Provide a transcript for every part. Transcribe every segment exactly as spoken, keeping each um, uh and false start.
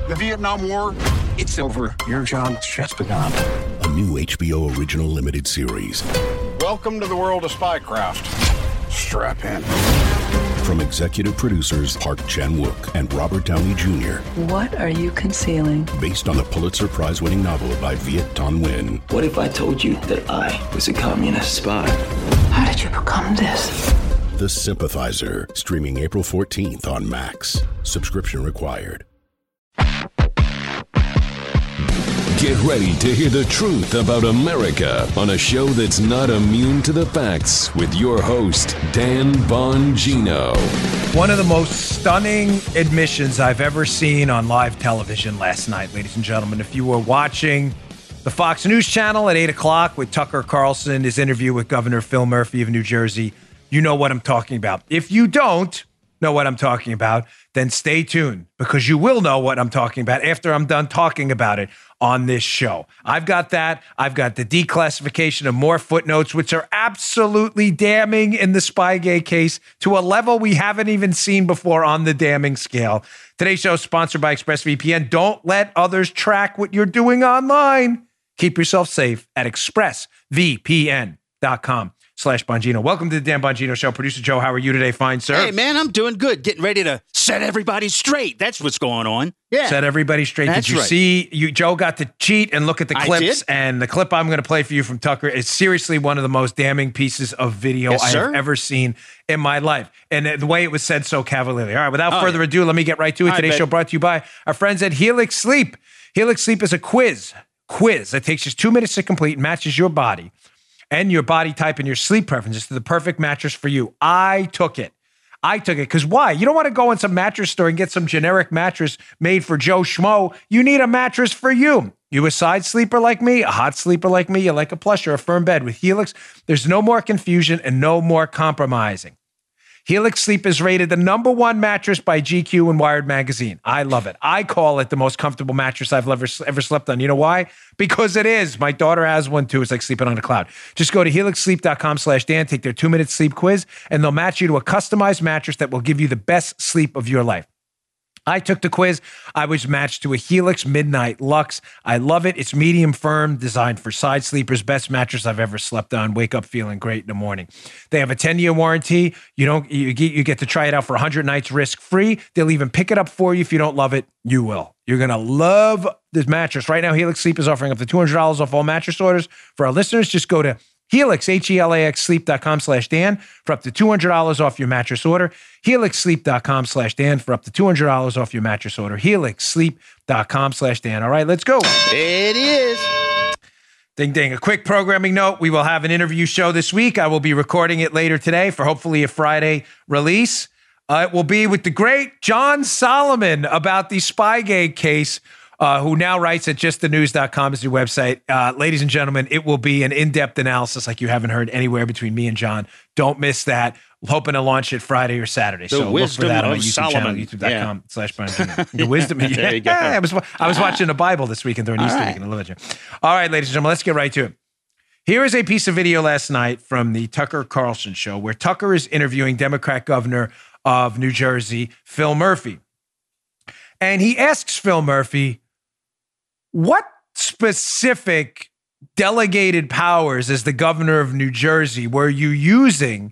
The Vietnam War, it's over. Your job just begun. A new H B O original limited series. Welcome to the world of spycraft. Strap in. From executive producers Park Chan-wook and Robert Downey Junior What are you concealing? Based on the Pulitzer Prize-winning novel by Viet Thanh Nguyen. What if I told you that I was a communist spy? How did you become this? The Sympathizer, streaming April fourteenth on Max. Subscription required. Get ready to hear the truth about America on a show that's not immune to the facts with your host, Dan Bongino. One of the most stunning admissions I've ever seen on live television last night, ladies and gentlemen. If you were watching the Fox News channel at eight o'clock with Tucker Carlson, his interview with Governor Phil Murphy of New Jersey, you know what I'm talking about. If you don't know what I'm talking about, then stay tuned, because you will know what I'm talking about after I'm done talking about it on this show. I've got that. I've got the declassification of more footnotes, which are absolutely damning in the Spygate case to a level we haven't even seen before on the damning scale. Today's show is sponsored by ExpressVPN. Don't let others track what you're doing online. Keep yourself safe at expressvpn dot com. Slash Bongino. Welcome to the Dan Bongino Show. Producer Joe, how are you today? Fine, sir. Hey, man, I'm doing good. Getting ready to set everybody straight. That's what's going on. Yeah. Set everybody straight. That's Did you right. see, you Joe got to cheat and look at the I clips, did. and the clip I'm going to play for you from Tucker is seriously one of the most damning pieces of video Yes, I sir. have ever seen in my life. And the way it was said so cavalierly. All right, without Oh, further yeah. ado, let me get right to it. I Today's bet. show brought to you by our friends at Helix Sleep. Helix Sleep is a quiz. Quiz that takes just two minutes to complete, matches your body and your body type and your sleep preferences to the perfect mattress for you. I took it. I took it because why? You don't want to go in some mattress store and get some generic mattress made for Joe Schmo. You need a mattress for you. You a side sleeper like me, a hot sleeper like me, you like a plush or a firm bed. With Helix, there's no more confusion and no more compromising. Helix Sleep is rated the number one mattress by G Q and Wired Magazine. I love it. I call it the most comfortable mattress I've ever, ever slept on. You know why? Because it is. My daughter has one too. It's like sleeping on a cloud. Just go to helix sleep dot com slash Dan, take their two-minute sleep quiz, and they'll match you to a customized mattress that will give you the best sleep of your life. I took the quiz. I was matched to a Helix Midnight Luxe. I love it. It's medium firm, designed for side sleepers. Best mattress I've ever slept on. Wake up feeling great in the morning. They have a ten-year warranty. You don't. You get, you get to try it out for one hundred nights risk-free. They'll even pick it up for you. If you don't love it, you will. You're going to love this mattress. Right now, Helix Sleep is offering up to two hundred dollars off all mattress orders. For our listeners, just go to Helix, H E L A X, sleep.com slash Dan for up to two hundred dollars off your mattress order. helix sleep dot com slash Dan for up to two hundred dollars off your mattress order. helix sleep dot com slash Dan. All right, let's go. It is. Ding, ding. A quick programming note. We will have an interview show this week. I will be recording it later today for hopefully a Friday release. Uh, it will be with the great John Solomon about the Spygate case, Uh, who now writes at just the news dot com is your website. Uh, ladies and gentlemen, it will be an in-depth analysis like you haven't heard anywhere between me and John. Don't miss that. Hoping to launch it Friday or Saturday. The so look for wisdom that on my of YouTube Solomon. channel, youtube dot com Yeah. slash Bongino. The wisdom. Yeah, There you go. I was, I was watching the Bible this weekend during All Easter right. weekend. I love it. All right, ladies and gentlemen, let's get right to it. Here is a piece of video last night from the Tucker Carlson show where Tucker is interviewing Democrat governor of New Jersey, Phil Murphy. And he asks Phil Murphy, what specific delegated powers as the governor of New Jersey were you using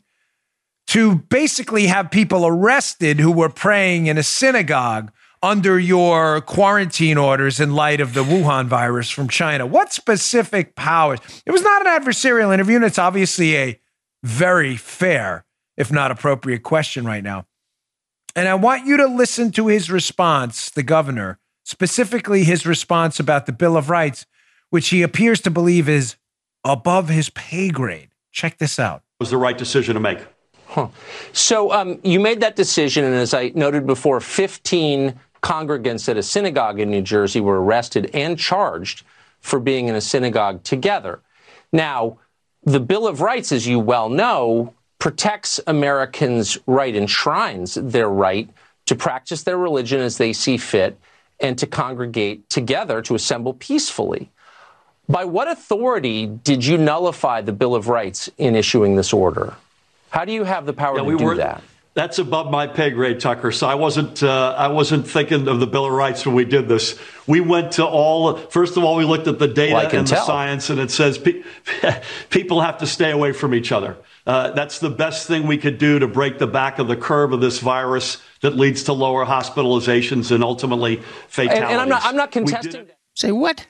to basically have people arrested who were praying in a synagogue under your quarantine orders in light of the Wuhan virus from China? What specific powers? It was not an adversarial interview, and it's obviously a very fair, if not appropriate, question right now. And I want you to listen to his response, the governor, specifically his response about the Bill of Rights, which he appears to believe is above his pay grade. Check this out. Was the right decision to make. Huh. So um, you made that decision, and as I noted before, fifteen congregants at a synagogue in New Jersey were arrested and charged for being in a synagogue together. Now, the Bill of Rights, as you well know, protects Americans' right, enshrines their right to practice their religion as they see fit and to congregate together, to assemble peacefully. By what authority did you nullify the Bill of Rights in issuing this order? How do you have the power Yeah, to we do were, that? That's above my pay grade, Tucker. So I wasn't uh, I wasn't thinking of the Bill of Rights when we did this. We went to all. First of all, we looked at the data well, and tell. the science, and it says pe- people have to stay away from each other. Uh, that's the best thing we could do to break the back of the curve of this virus that leads to lower hospitalizations and ultimately fatalities. And, and I'm not I'm not contesting. Say what?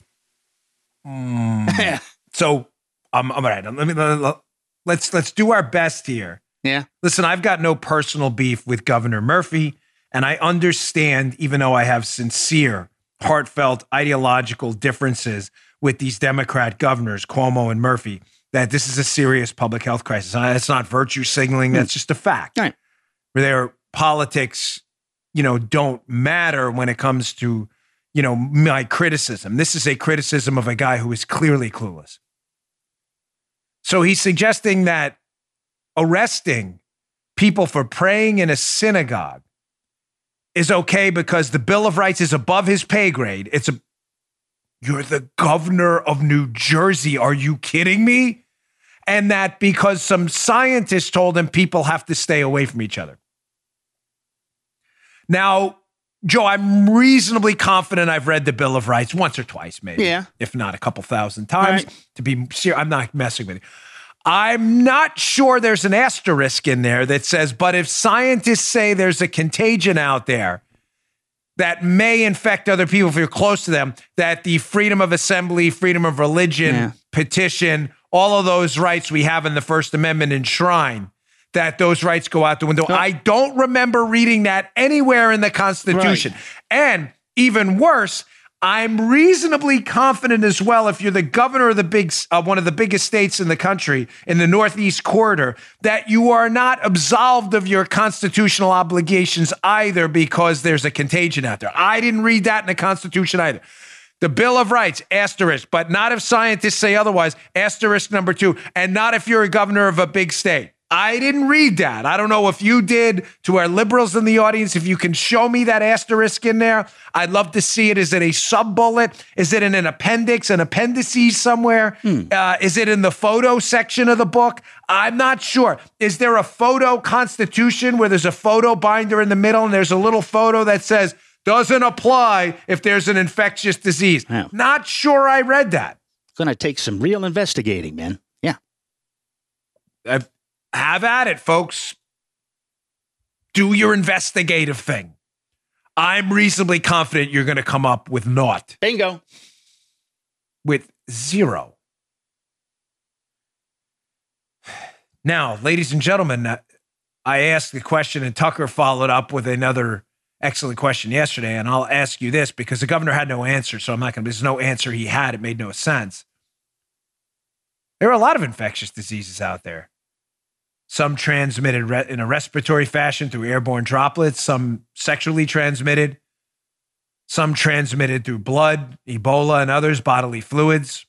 mm. So I'm um, all right. Let me let's let's do our best here. Yeah. Listen, I've got no personal beef with Governor Murphy, and I understand, even though I have sincere, heartfelt, ideological differences with these Democrat governors, Cuomo and Murphy, that this is a serious public health crisis. It's not virtue signaling. That's just a fact. Right. Their politics, you know, don't matter when it comes to, you know, my criticism. This is a criticism of a guy who is clearly clueless. So he's suggesting that arresting people for praying in a synagogue is okay because the Bill of Rights is above his pay grade. It's a, you're the governor of New Jersey. Are you kidding me? And that because some scientists told him people have to stay away from each other. Now, Joe, I'm reasonably confident I've read the Bill of Rights once or twice, maybe, yeah. if not a couple thousand times. Right. To be serious, I'm not messing with you. I'm not sure there's an asterisk in there that says, but if scientists say there's a contagion out there that may infect other people if you're close to them, that the freedom of assembly, freedom of religion, yeah. petition, all of those rights we have in the First Amendment enshrine, that those rights go out the window. No. I don't remember reading that anywhere in the Constitution. Right. And even worse, I'm reasonably confident as well, if you're the governor of the big, uh, one of the biggest states in the country, in the Northeast corridor, that you are not absolved of your constitutional obligations either because there's a contagion out there. I didn't read that in the Constitution either. The Bill of Rights, asterisk, but not if scientists say otherwise, asterisk number two, and not if you're a governor of a big state. I didn't read that. I don't know if you did. To our liberals in the audience, if you can show me that asterisk in there, I'd love to see it. Is it a sub-bullet? Is it in an appendix, an appendices somewhere? Hmm. Uh, is it in the photo section of the book? I'm not sure. Is there a photo constitution where there's a photo binder in the middle and there's a little photo that says, doesn't apply if there's an infectious disease? Wow. Not sure I read that. It's going to take some real investigating, man. Yeah. I've, Have at it, folks. Do your investigative thing. I'm reasonably confident you're going to come up with naught. Bingo. With zero. Now, ladies and gentlemen, I asked the question and Tucker followed up with another excellent question yesterday, and I'll ask you this because the governor had no answer, so I'm not going to, there's no answer he had. It made no sense. There are a lot of infectious diseases out there. Some transmitted re- in a respiratory fashion through airborne droplets, some sexually transmitted, some transmitted through blood, Ebola, and others, bodily fluids.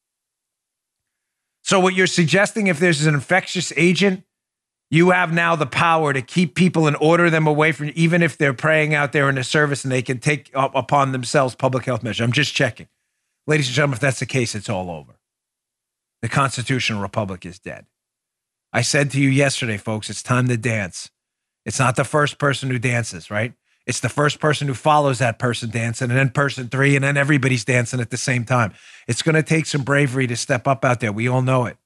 So what you're suggesting, if there's an infectious agent, you have now the power to keep people and order them away from, even if they're praying out there in a service and they can take up upon themselves public health measures. I'm just checking. Ladies and gentlemen, if that's the case, it's all over. The constitutional republic is dead. I said to you yesterday, folks, it's time to dance. It's not the first person who dances, right? It's the first person who follows that person dancing, and then person three, and then everybody's dancing at the same time. It's going to take some bravery to step up out there. We all know it.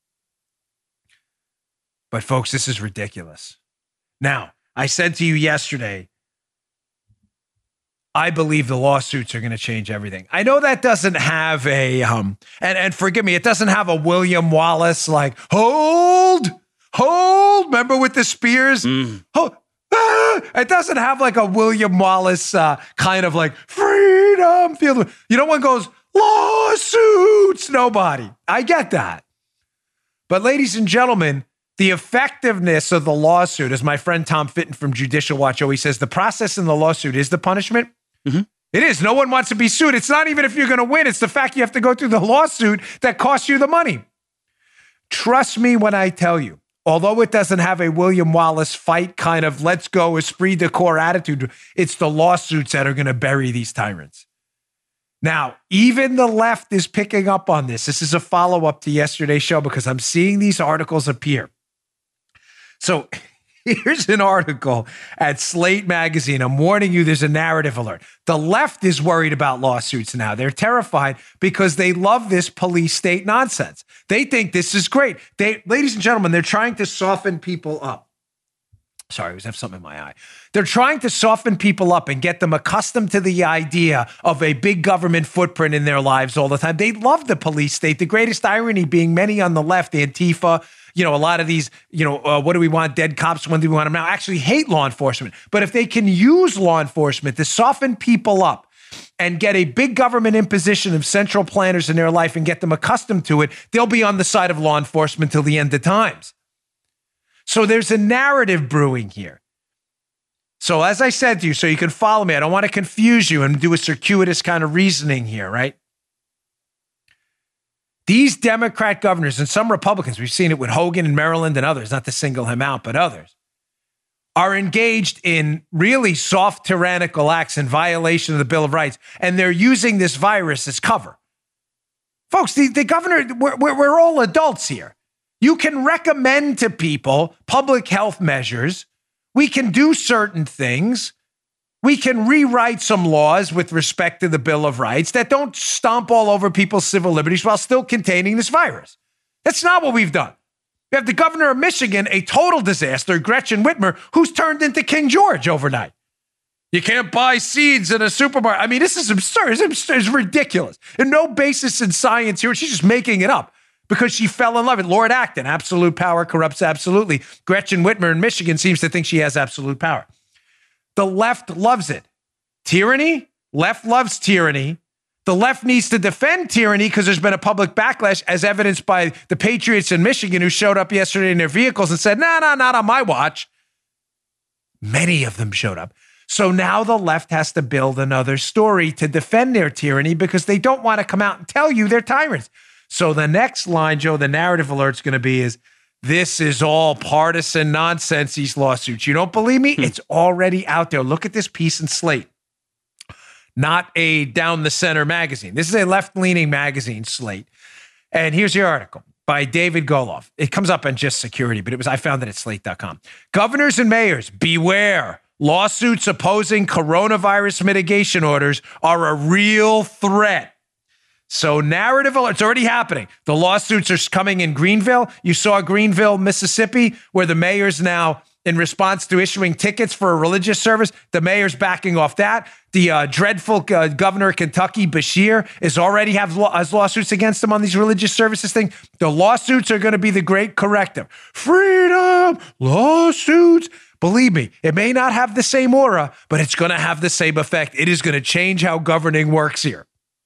But folks, this is ridiculous. Now, I said to you yesterday, I believe the lawsuits are going to change everything. I know that doesn't have a, um, and, and forgive me, it doesn't have a William Wallace like, hold, hold, remember with the spears? Mm. Hold, ah! It doesn't have like a William Wallace uh, kind of like freedom feel. You know, one goes, lawsuits, nobody. I get that. But ladies and gentlemen, the effectiveness of the lawsuit, as my friend Tom Fitton from Judicial Watch always says, the process in the lawsuit is the punishment. Mm-hmm. It is. No one wants to be sued. It's not even if you're going to win. It's the fact you have to go through the lawsuit that costs you the money. Trust me when I tell you, although it doesn't have a William Wallace fight kind of let's go esprit de corps attitude, it's the lawsuits that are going to bury these tyrants. Now, even the left is picking up on this. This is a follow-up to yesterday's show because I'm seeing these articles appear. So Here's an article at Slate Magazine. I'm warning you, there's a narrative alert. The left is worried about lawsuits now. They're terrified because they love this police state nonsense. They think this is great. They, ladies and gentlemen, they're trying to soften people up. Sorry, I was have something in my eye. They're trying to soften people up and get them accustomed to the idea of a big government footprint in their lives all the time. They love the police state. The greatest irony being many on the left, Antifa, you know, a lot of these, you know, uh, what do we want? Dead cops. When do we want them now? Actually hate law enforcement. But if they can use law enforcement to soften people up and get a big government imposition of central planners in their life and get them accustomed to it, they'll be on the side of law enforcement till the end of times. So there's a narrative brewing here. So as I said to you, so you can follow me, I don't want to confuse you and do a circuitous kind of reasoning here, right? These Democrat governors and some Republicans, we've seen it with Hogan in Maryland and others, not to single him out, but others, are engaged in really soft tyrannical acts in violation of the Bill of Rights, and they're using this virus as cover. Folks, the, the governor, we're, we're all adults here. You can recommend to people public health measures. We can do certain things. We can rewrite some laws with respect to the Bill of Rights that don't stomp all over people's civil liberties while still containing this virus. That's not what we've done. We have the governor of Michigan, a total disaster, Gretchen Whitmer, who's turned into King George overnight. You can't buy seeds in a supermarket. I mean, this is absurd. It's, absurd. It's ridiculous. There's no basis in science here. She's just making it up because she fell in love with Lord Acton. Absolute power corrupts absolutely. Gretchen Whitmer in Michigan seems to think she has absolute power. The left loves it. Tyranny? Left loves tyranny. The left needs to defend tyranny because there's been a public backlash, as evidenced by the Patriots in Michigan who showed up yesterday in their vehicles and said, no, no, not on my watch. Many of them showed up. So now the left has to build another story to defend their tyranny because they don't want to come out and tell you they're tyrants. So the next line, Joe, the narrative alert's going to be is, this is all partisan nonsense, these lawsuits. You don't believe me? It's already out there. Look at this piece in Slate. Not a down the center magazine. This is a left-leaning magazine, Slate. And here's the article by David Goloff. It comes up on Just Security, but it was I found it at slate dot com. Governors and mayors, beware. Lawsuits opposing coronavirus mitigation orders are a real threat. So narrative alert, it's already happening. The lawsuits are coming in Greenville. You saw Greenville, Mississippi, where the mayor's now, in response to issuing tickets for a religious service, the mayor's backing off that. The uh, dreadful uh, governor of Kentucky, Beshear, is already have law- has lawsuits against him on these religious services thing. The lawsuits are going to be the great corrective. Freedom, lawsuits. Believe me, it may not have the same aura, but it's going to have the same effect. It is going to change how governing works here.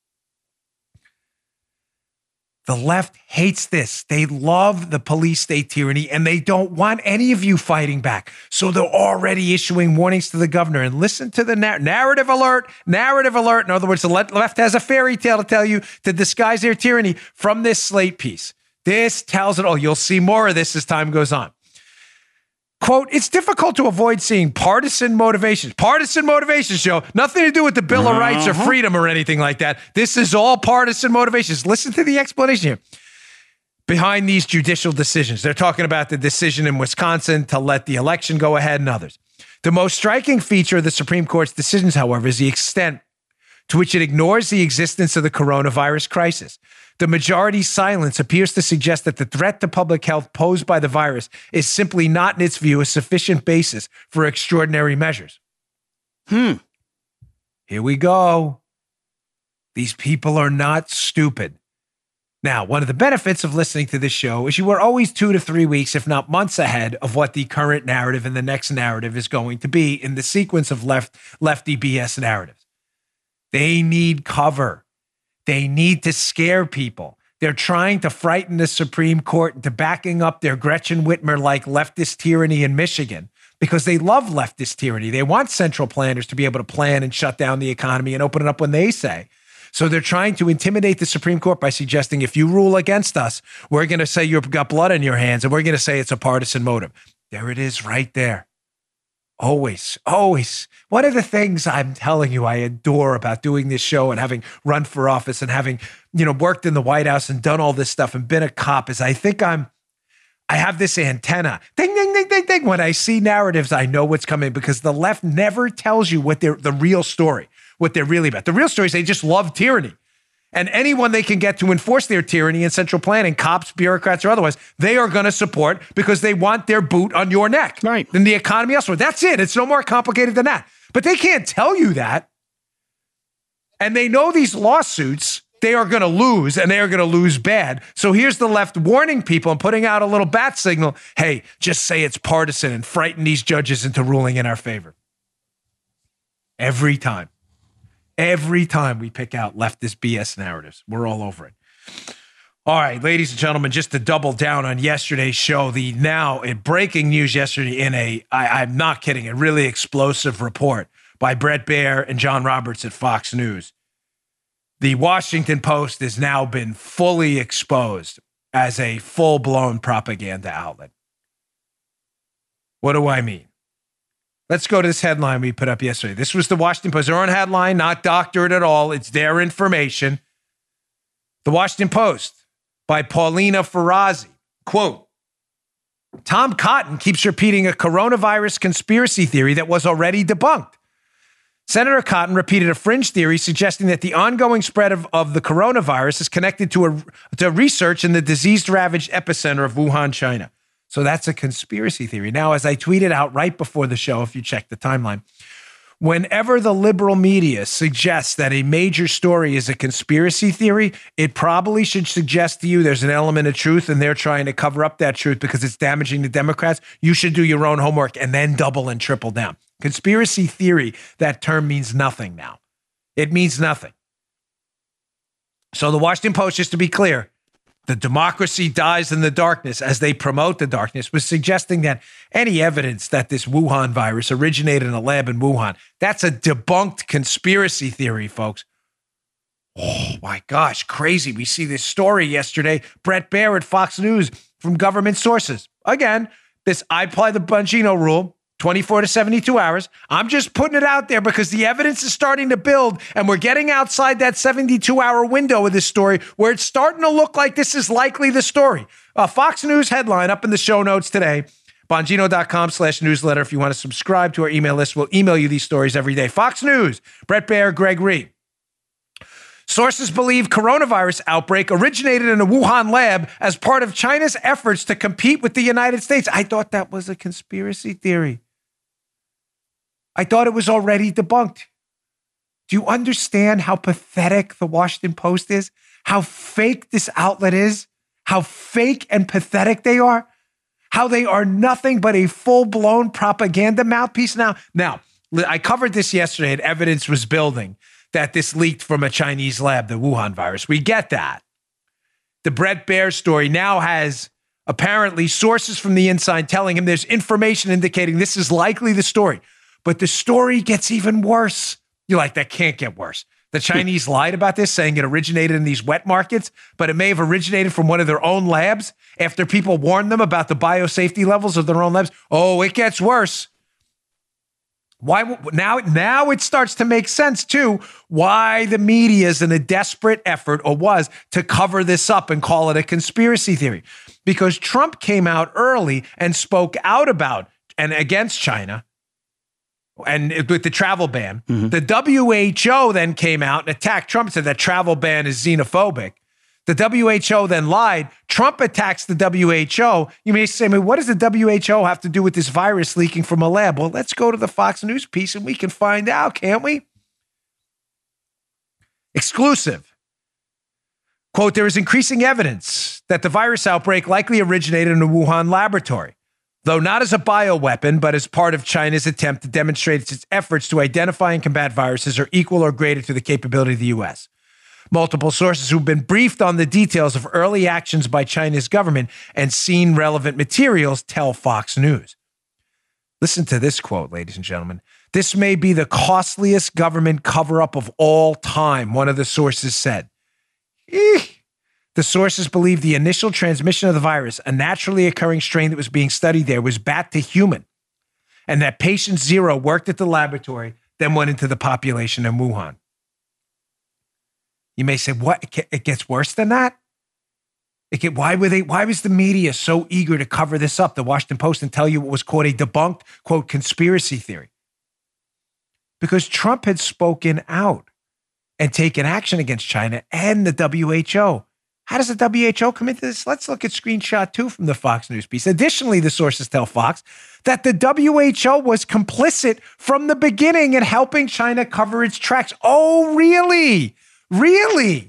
The left hates this. They love the police state tyranny, and they don't want any of you fighting back. So they're already issuing warnings to the governor. And listen to the nar- narrative alert, narrative alert. In other words, the left has a fairy tale to tell you to disguise their tyranny from this Slate piece. This tells it all. You'll see more of this as time goes on. Quote, it's difficult to avoid seeing partisan motivations. Partisan motivations, Joe. Nothing to do with the Bill of Rights or freedom or anything like that. This is all partisan motivations. Listen to the explanation here. Behind these judicial decisions, they're talking about the decision in Wisconsin to let the election go ahead and others. The most striking feature of the Supreme Court's decisions, however, is the extent to which it ignores the existence of the coronavirus crisis. The majority's silence appears to suggest that the threat to public health posed by the virus is simply not, in its view, a sufficient basis for extraordinary measures. Hmm. Here we go. These people are not stupid. Now, one of the benefits of listening to this show is you are always two to three weeks, if not months ahead of what the current narrative and the next narrative is going to be in the sequence of left lefty B S narratives. They need cover. They need to scare people. They're trying to frighten the Supreme Court into backing up their Gretchen Whitmer-like leftist tyranny in Michigan because they love leftist tyranny. They want central planners to be able to plan and shut down the economy and open it up when they say. So they're trying to intimidate the Supreme Court by suggesting if you rule against us, we're going to say you've got blood in your hands and we're going to say it's a partisan motive. There it is right there. Always, always. One of the things I'm telling you I adore about doing this show and having run for office and having, you know, worked in the White House and done all this stuff and been a cop is I think I'm, I have this antenna. Ding, ding, ding, ding, ding. When I see narratives, I know what's coming because the left never tells you what they're the real story, what they're really about. The real story is they just love tyranny. And anyone they can get to enforce their tyranny in central planning, cops, bureaucrats, or otherwise, they are going to support because they want their boot on your neck. Right. And the economy elsewhere. That's it. It's no more complicated than that. But they can't tell you that. And they know these lawsuits, they are going to lose, and they are going to lose bad. So here's the left warning people and putting out a little bat signal. Hey, just say it's partisan and frighten these judges into ruling in our favor. Every time. Every time we pick out leftist B S narratives, we're all over it. All right, ladies and gentlemen, just to double down on yesterday's show, the now in breaking news yesterday in a, I, I'm not kidding, a really explosive report by Bret Baier and John Roberts at Fox News. The Washington Post has now been fully exposed as a full-blown propaganda outlet. What do I mean? Let's go to this headline we put up yesterday. This was the Washington Post. Their own headline, not doctored at all. It's their information. The Washington Post by Paulina Farazi. Quote, Tom Cotton keeps repeating a coronavirus conspiracy theory that was already debunked. Senator Cotton repeated a fringe theory suggesting that the ongoing spread of, of the coronavirus is connected to, a, to research in the disease-ravaged epicenter of Wuhan, China. So that's a conspiracy theory. Now, as I tweeted out right before the show, if you check the timeline, whenever the liberal media suggests that a major story is a conspiracy theory, it probably should suggest to you there's an element of truth and they're trying to cover up that truth because it's damaging the Democrats. You should do your own homework and then double and triple down. Conspiracy theory, that term means nothing now. It means nothing. So the Washington Post, just to be clear, the democracy dies in the darkness as they promote the darkness, was suggesting that any evidence that this Wuhan virus originated in a lab in Wuhan, that's a debunked conspiracy theory, folks. Oh my gosh, crazy. We see this story yesterday, Bret Baier at Fox News from government sources. Again, this I apply the Bongino rule, twenty-four to seventy-two hours. I'm just putting it out there because the evidence is starting to build and we're getting outside that seventy-two hour window of this story where it's starting to look like this is likely the story. A Fox News headline up in the show notes today, Bongino.com slash newsletter. If you want to subscribe to our email list, we'll email you these stories every day. Fox News, Bret Baier, Greg Ree. Sources believe coronavirus outbreak originated in a Wuhan lab as part of China's efforts to compete with the United States. I thought that was a conspiracy theory. I thought it was already debunked. Do you understand how pathetic the Washington Post is? How fake this outlet is? How fake and pathetic they are? How they are nothing but a full-blown propaganda mouthpiece now? Now, I covered this yesterday and evidence was building that this leaked from a Chinese lab, the Wuhan virus. We get that. The Bret Baier story now has apparently sources from the inside telling him there's information indicating this is likely the story. But the story gets even worse. You're like, that can't get worse. The Chinese lied about this, saying it originated in these wet markets, but it may have originated from one of their own labs after people warned them about the biosafety levels of their own labs. Oh, it gets worse. Why now? Now it starts to make sense too. Why the media is in a desperate effort, or was, to cover this up and call it a conspiracy theory, because Trump came out early and spoke out about and against China, and with the travel ban. Mm-hmm. The W H O then came out and attacked Trump, said that travel ban is xenophobic. The W H O then lied. Trump attacks the W H O. You may say, I mean, what does the W H O have to do with this virus leaking from a lab? Well, let's go to the Fox News piece and we can find out, can't we? Exclusive. Quote, there is increasing evidence that the virus outbreak likely originated in a Wuhan laboratory, though not as a bioweapon, but as part of China's attempt to demonstrate its efforts to identify and combat viruses are equal or greater to the capability of the U S. Multiple sources who've been briefed on the details of early actions by China's government and seen relevant materials tell Fox News. Listen to this quote, ladies and gentlemen. This may be the costliest government cover-up of all time, one of the sources said. Eek. The sources believe the initial transmission of the virus, a naturally occurring strain that was being studied there, was bat to human, and that patient zero worked at the laboratory, then went into the population in Wuhan. You may say, what? It gets worse than that? It, why were they? Why was the media so eager to cover this up, the Washington Post, and tell you what was called a debunked, quote, conspiracy theory? Because Trump had spoken out and taken action against China and the W H O. How does the W H O come into this? Let's look at screenshot two from the Fox News piece. Additionally, the sources tell Fox that the W H O was complicit from the beginning in helping China cover its tracks. Oh, really? Really?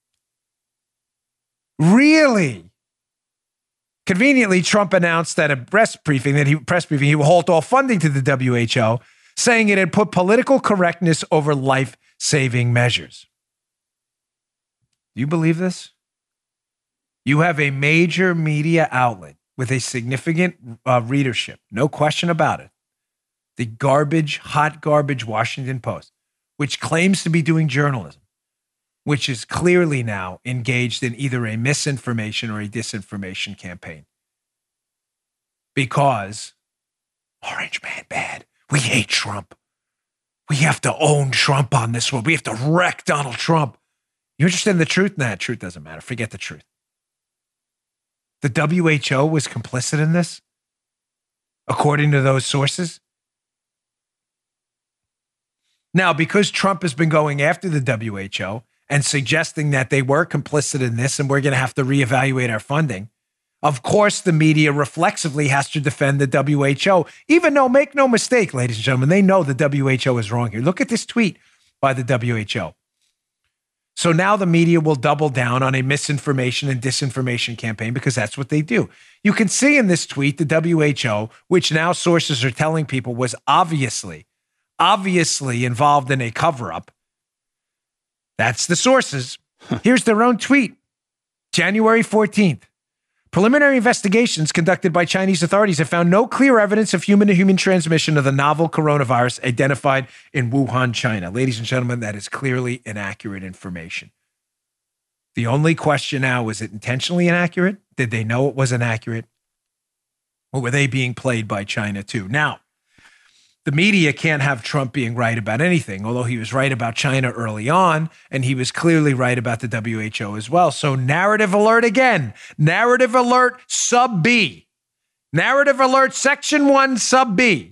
Really? Conveniently, Trump announced at a press briefing that he press briefing he will halt all funding to the W H O, saying it had put political correctness over life-saving measures. Do you believe this? You have a major media outlet with a significant uh, readership, no question about it. The garbage, hot garbage Washington Post, which claims to be doing journalism, which is clearly now engaged in either a misinformation or a disinformation campaign. Because Orange Man bad. We hate Trump. We have to own Trump on this one. We have to wreck Donald Trump. You interested in the truth? Nah, truth doesn't matter. Forget the truth. The W H O was complicit in this, according to those sources. Now, because Trump has been going after the W H O and suggesting that they were complicit in this and we're going to have to reevaluate our funding, of course, the media reflexively has to defend the W H O, even though, make no mistake, ladies and gentlemen, they know the W H O is wrong here. Look at this tweet by the W H O. So now the media will double down on a misinformation and disinformation campaign because that's what they do. You can see in this tweet the W H O, which now sources are telling people was obviously, obviously involved in a cover-up. That's the sources. Here's their own tweet. January fourteenth. Preliminary investigations conducted by Chinese authorities have found no clear evidence of human-to-human transmission of the novel coronavirus identified in Wuhan, China. Ladies and gentlemen, that is clearly inaccurate information. The only question now, was it intentionally inaccurate? Did they know it was inaccurate? Or were they being played by China too? Now, the media can't have Trump being right about anything, although he was right about China early on, and he was clearly right about the W H O as well. So narrative alert again. Narrative alert sub B. Narrative alert section one sub B.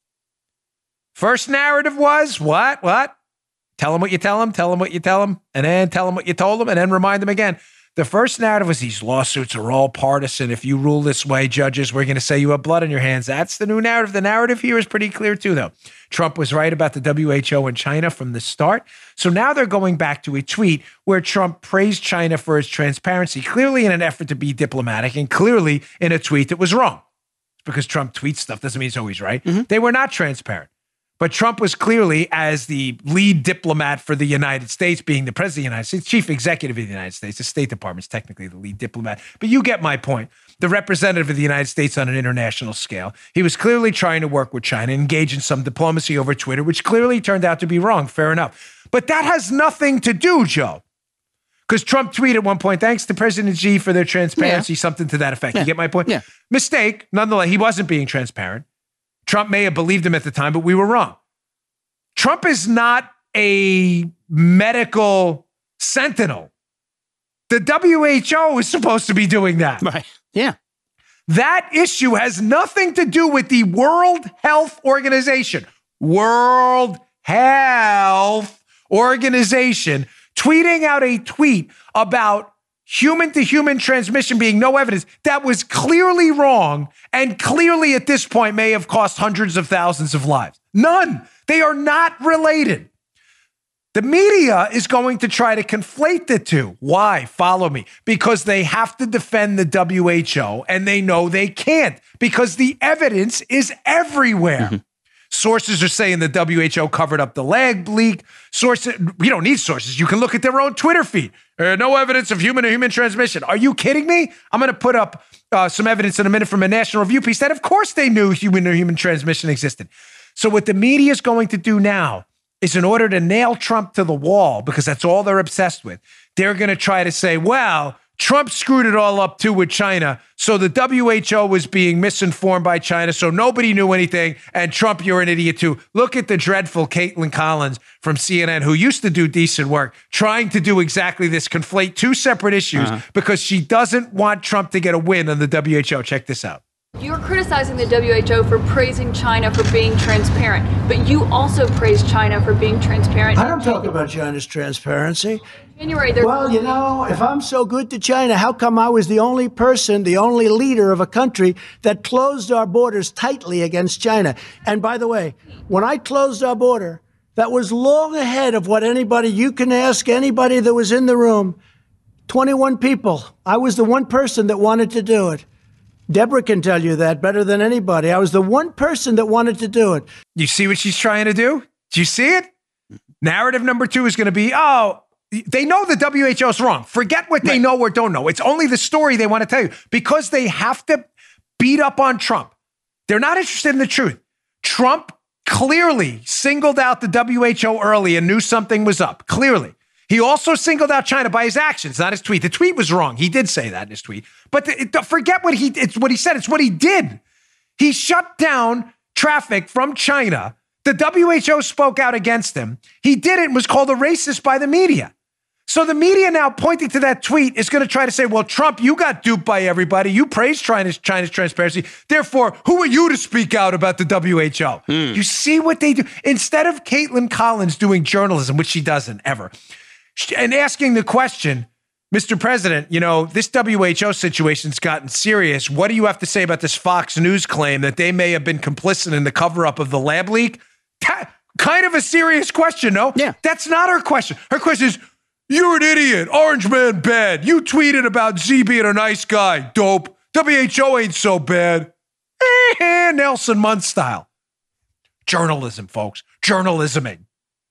First narrative was what? What? Tell him what you tell him, tell him what you tell him, and then tell him what you told him, and then remind him again. The first narrative was these lawsuits are all partisan. If you rule this way, judges, we're going to say you have blood on your hands. That's the new narrative. The narrative here is pretty clear too, though. Trump was right about the W H O and China from the start. So now they're going back to a tweet where Trump praised China for its transparency, clearly in an effort to be diplomatic and clearly in a tweet that was wrong. Because Trump tweets stuff doesn't mean he's always right. Mm-hmm. They were not transparent. But Trump was clearly, as the lead diplomat for the United States, being the president of the United States, chief executive of the United States, the State Department is technically the lead diplomat. But you get my point. The representative of the United States on an international scale. He was clearly trying to work with China, engage in some diplomacy over Twitter, which clearly turned out to be wrong. Fair enough. But that has nothing to do, Joe. Because Trump tweeted at one point, thanks to President Xi for their transparency, yeah. something to that effect. Yeah. You get my point? Yeah. Mistake. Nonetheless, he wasn't being transparent. Trump may have believed him at the time, but we were wrong. Trump is not a medical sentinel. The W H O is supposed to be doing that. Right. Yeah. That issue has nothing to do with the World Health Organization. World Health Organization tweeting out a tweet about human-to-human transmission being no evidence. That was clearly wrong and clearly at this point may have cost hundreds of thousands of lives. None. They are not related. The media is going to try to conflate the two. Why? Follow me. Because they have to defend the W H O and they know they can't because the evidence is everywhere. Mm-hmm. Sources are saying the W H O covered up the lag leak. Sources, you don't need sources. You can look at their own Twitter feed. Uh, no evidence of human-to-human transmission. Are you kidding me? I'm going to put up uh, some evidence in a minute from a National Review piece that, of course, they knew human-to-human transmission existed. So what the media is going to do now is in order to nail Trump to the wall, because that's all they're obsessed with, they're going to try to say, well, Trump screwed it all up too with China. So the W H O was being misinformed by China. So nobody knew anything. And Trump, you're an idiot too. Look at the dreadful Caitlin Collins from C N N, who used to do decent work, trying to do exactly this, conflate two separate issues uh-huh. because she doesn't want Trump to get a win on the W H O. Check this out. You're criticizing the W H O for praising China for being transparent, but you also praise China for being transparent. I don't talk about China's transparency. January, well, you know, if I'm so good to China, how come I was the only person, the only leader of a country that closed our borders tightly against China? And by the way, when I closed our border, that was long ahead of what anybody, you can ask anybody that was in the room, twenty-one people. I was the one person that wanted to do it. Deborah can tell you that better than anybody. I was the one person that wanted to do it. You see what she's trying to do? Do you see it? Narrative number two is going to be, oh, they know the W H O is wrong. Forget what they right. know or don't know. It's only the story they want to tell you because they have to beat up on Trump. They're not interested in the truth. Trump clearly singled out the W H O early and knew something was up. Clearly. He also singled out China by his actions, not his tweet. The tweet was wrong. He did say that in his tweet. But the, it, forget what he, it's what he said. It's what he did. He shut down traffic from China. The W H O spoke out against him. He did it and was called a racist by the media. So the media now pointing to that tweet is going to try to say, well, Trump, you got duped by everybody. You praised China's, China's transparency. Therefore, who are you to speak out about the W H O? Mm. You see what they do? Instead of Caitlin Collins doing journalism, which she doesn't ever, and asking the question, Mister President, you know, this W H O situation's gotten serious. What do you have to say about this Fox News claim that they may have been complicit in the cover-up of the lab leak? Ta- kind of a serious question, no? Yeah. That's not her question. Her question is, you're an idiot. Orange man bad. You tweeted about Z being a nice guy. Dope. W H O ain't so bad. Eh, Nelson Muntz style. Journalism, folks. Journalisming.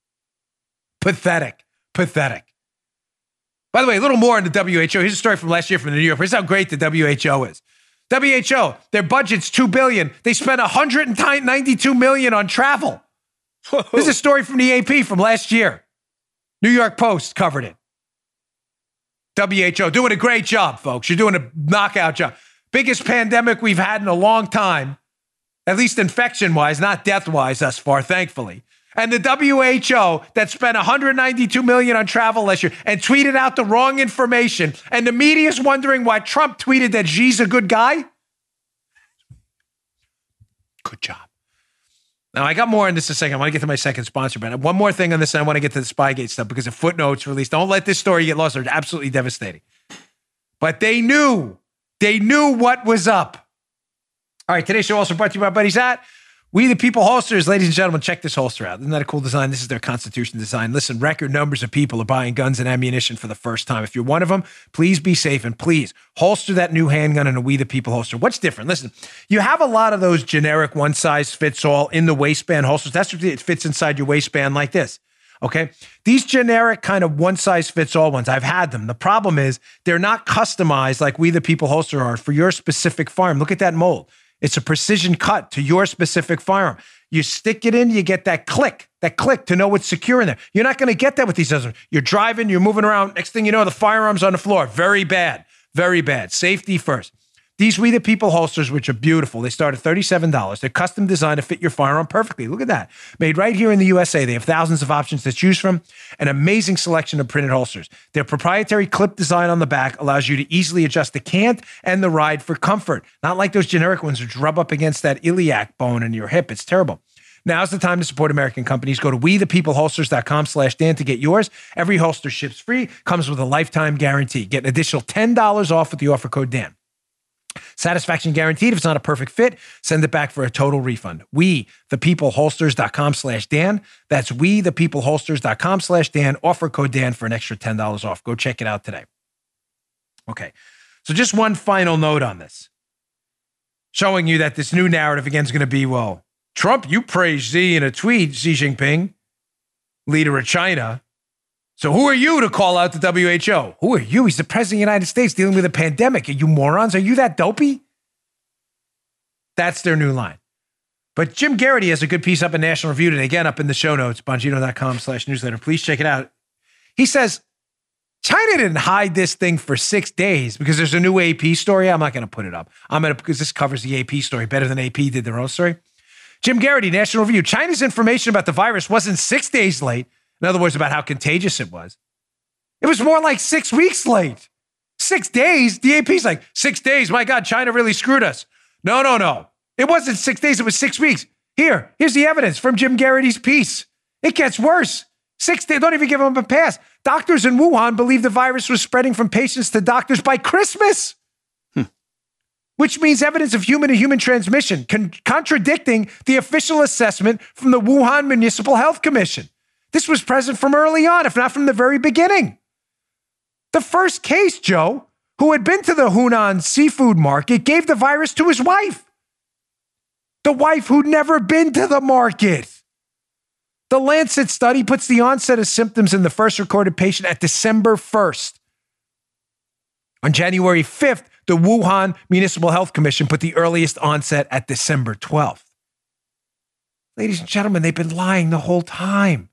Pathetic. Pathetic. By the way, a little more on the W H O. Here's a story from last year from the New York. Here's how great the W H O is. W H O, their budget's two billion dollars. They spent one hundred ninety-two million dollars on travel. Whoa. This is a story from the A P from last year. New York Post covered it. W H O doing a great job, folks. You're doing a knockout job. Biggest pandemic we've had in a long time, at least infection-wise, not death-wise thus far, thankfully. And the W H O that spent one hundred ninety-two million dollars on travel last year and tweeted out the wrong information. And the media's wondering why Trump tweeted that Xi's a good guy. Good job. Now, I got more on this in a second. I want to get to my second sponsor, but one more thing on this, and I want to get to the Spygate stuff because the footnotes released. Don't let this story get lost. They're absolutely devastating. But they knew. They knew what was up. All right, today's show also brought to you by my buddies at We the People Holsters. Ladies and gentlemen, check this holster out. Isn't that a cool design? This is their Constitution design. Listen, record numbers of people are buying guns and ammunition for the first time. If you're one of them, please be safe and please holster that new handgun in a We the People holster. What's different? Listen, you have a lot of those generic one-size-fits-all in the waistband holsters. That's what it fits inside your waistband like this. Okay? These generic kind of one-size-fits-all ones, I've had them. The problem is they're not customized like We the People holster are for your specific firearm. Look at that mold. It's a precision cut to your specific firearm. You stick it in, you get that click, that click to know it's secure in there. You're not going to get that with these others. You're driving, you're moving around. Next thing you know, the firearm's on the floor. Very bad, very bad. Safety first. These We the People holsters, which are beautiful, they start at thirty-seven dollars. They're custom designed to fit your firearm perfectly. Look at that. Made right here in the U S A. They have thousands of options to choose from, an amazing selection of printed holsters. Their proprietary clip design on the back allows you to easily adjust the cant and the ride for comfort. Not like those generic ones which rub up against that iliac bone in your hip. It's terrible. Now's the time to support American companies. Go to we the people holsters dot com slash Dan to get yours. Every holster ships free, comes with a lifetime guarantee. Get an additional ten dollars off with the offer code Dan. Satisfaction guaranteed. If it's not a perfect fit, send it back for a total refund. we the people holsters dot com slash Dan. That's we the people holsters dot com slash Dan. Offer code Dan for an extra ten dollars off. Go check it out today. Okay. So just one final note on this. Showing you that this new narrative again is going to be, well, Trump, you praised Xi in a tweet, Xi Jinping, leader of China. So who are you to call out the W H O? Who are you? He's the president of the United States dealing with a pandemic. Are you morons? Are you that dopey? That's their new line. But Jim Garrity has a good piece up in National Review today. Again, up in the show notes, bongino dot com slash newsletter. Please check it out. He says, China didn't hide this thing for six days because there's a new A P story. I'm not going to put it up. I'm going to, because this covers the A P story better than A P did their own story. Jim Garrity, National Review. China's information about the virus wasn't six days late. In other words, about how contagious it was. It was more like six weeks late. Six days? The A P's like, six days? My God, China really screwed us. No, no, no. It wasn't six days. It was six weeks. Here, here's the evidence from Jim Garrity's piece. It gets worse. Six days, don't even give them a pass. Doctors in Wuhan believe the virus was spreading from patients to doctors by Christmas, hmm. which means evidence of human-to-human transmission, con- contradicting the official assessment from the Wuhan Municipal Health Commission. This was present from early on, if not from the very beginning. The first case, Joe, who had been to the Hunan seafood market, gave the virus to his wife. The wife who'd never been to the market. The Lancet study puts the onset of symptoms in the first recorded patient at December first. On January fifth, the Wuhan Municipal Health Commission put the earliest onset at December twelfth. Ladies and gentlemen, they've been lying the whole time.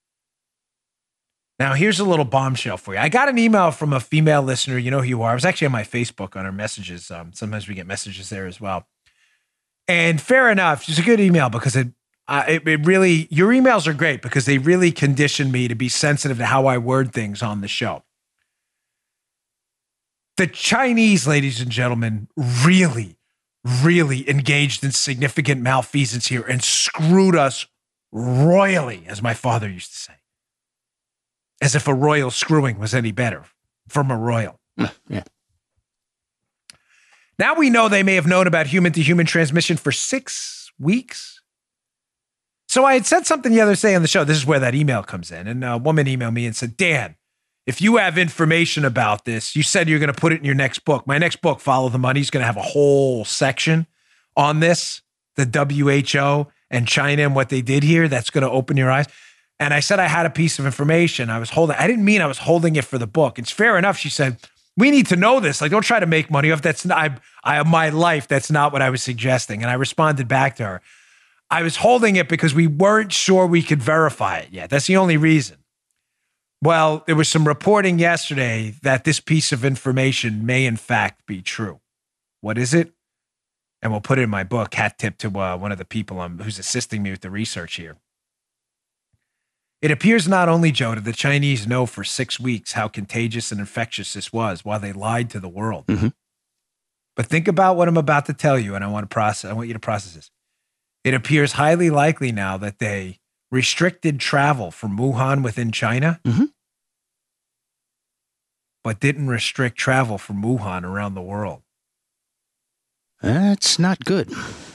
Now, here's a little bombshell for you. I got an email from a female listener. You know who you are. I was actually on my Facebook on our messages. Um, sometimes we get messages there as well. And fair enough, it's a good email because it, uh, it, it really, your emails are great because they really condition me to be sensitive to how I word things on the show. The Chinese, ladies and gentlemen, really, really engaged in significant malfeasance here and screwed us royally, as my father used to say. As if a royal screwing was any better from a royal. Yeah. Now we know they may have known about human-to-human transmission for six weeks. So I had said something the other day on the show. This is where that email comes in. And a woman emailed me and said, Dan, if you have information about this, you said you're going to put it in your next book. My next book, Follow the Money, is going to have a whole section on this, the W H O and China and what they did here. That's going to open your eyes. And I said I had a piece of information. I was holding, I didn't mean I was holding it for the book. It's fair enough. She said, we need to know this. Like, don't try to make money off. That's not, I, I have my life. That's not what I was suggesting. And I responded back to her. I was holding it because we weren't sure we could verify it yet. That's the only reason. Well, there was some reporting yesterday that this piece of information may in fact be true. What is it? And we'll put it in my book, hat tip to uh, one of the people um, who's assisting me with the research here. It appears not only, Joe, did the Chinese know for six weeks how contagious and infectious this was while they lied to the world. Mm-hmm. But think about what I'm about to tell you, and I want to process. I want you to process this. It appears highly likely now that they restricted travel from Wuhan within China, mm-hmm. but didn't restrict travel from Wuhan around the world. That's not good.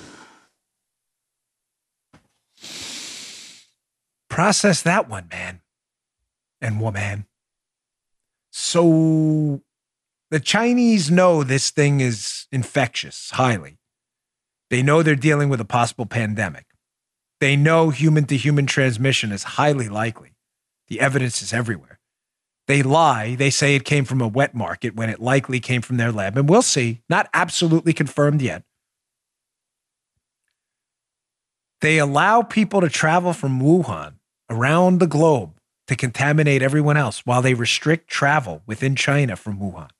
Process that one, man and woman. So the Chinese know this thing is infectious, highly. They know they're dealing with a possible pandemic. They know human-to-human transmission is highly likely. The evidence is everywhere. They lie. They say it came from a wet market when it likely came from their lab. And we'll see. Not absolutely confirmed yet. They allow people to travel from Wuhan around the globe to contaminate everyone else while they restrict travel within China from Wuhan.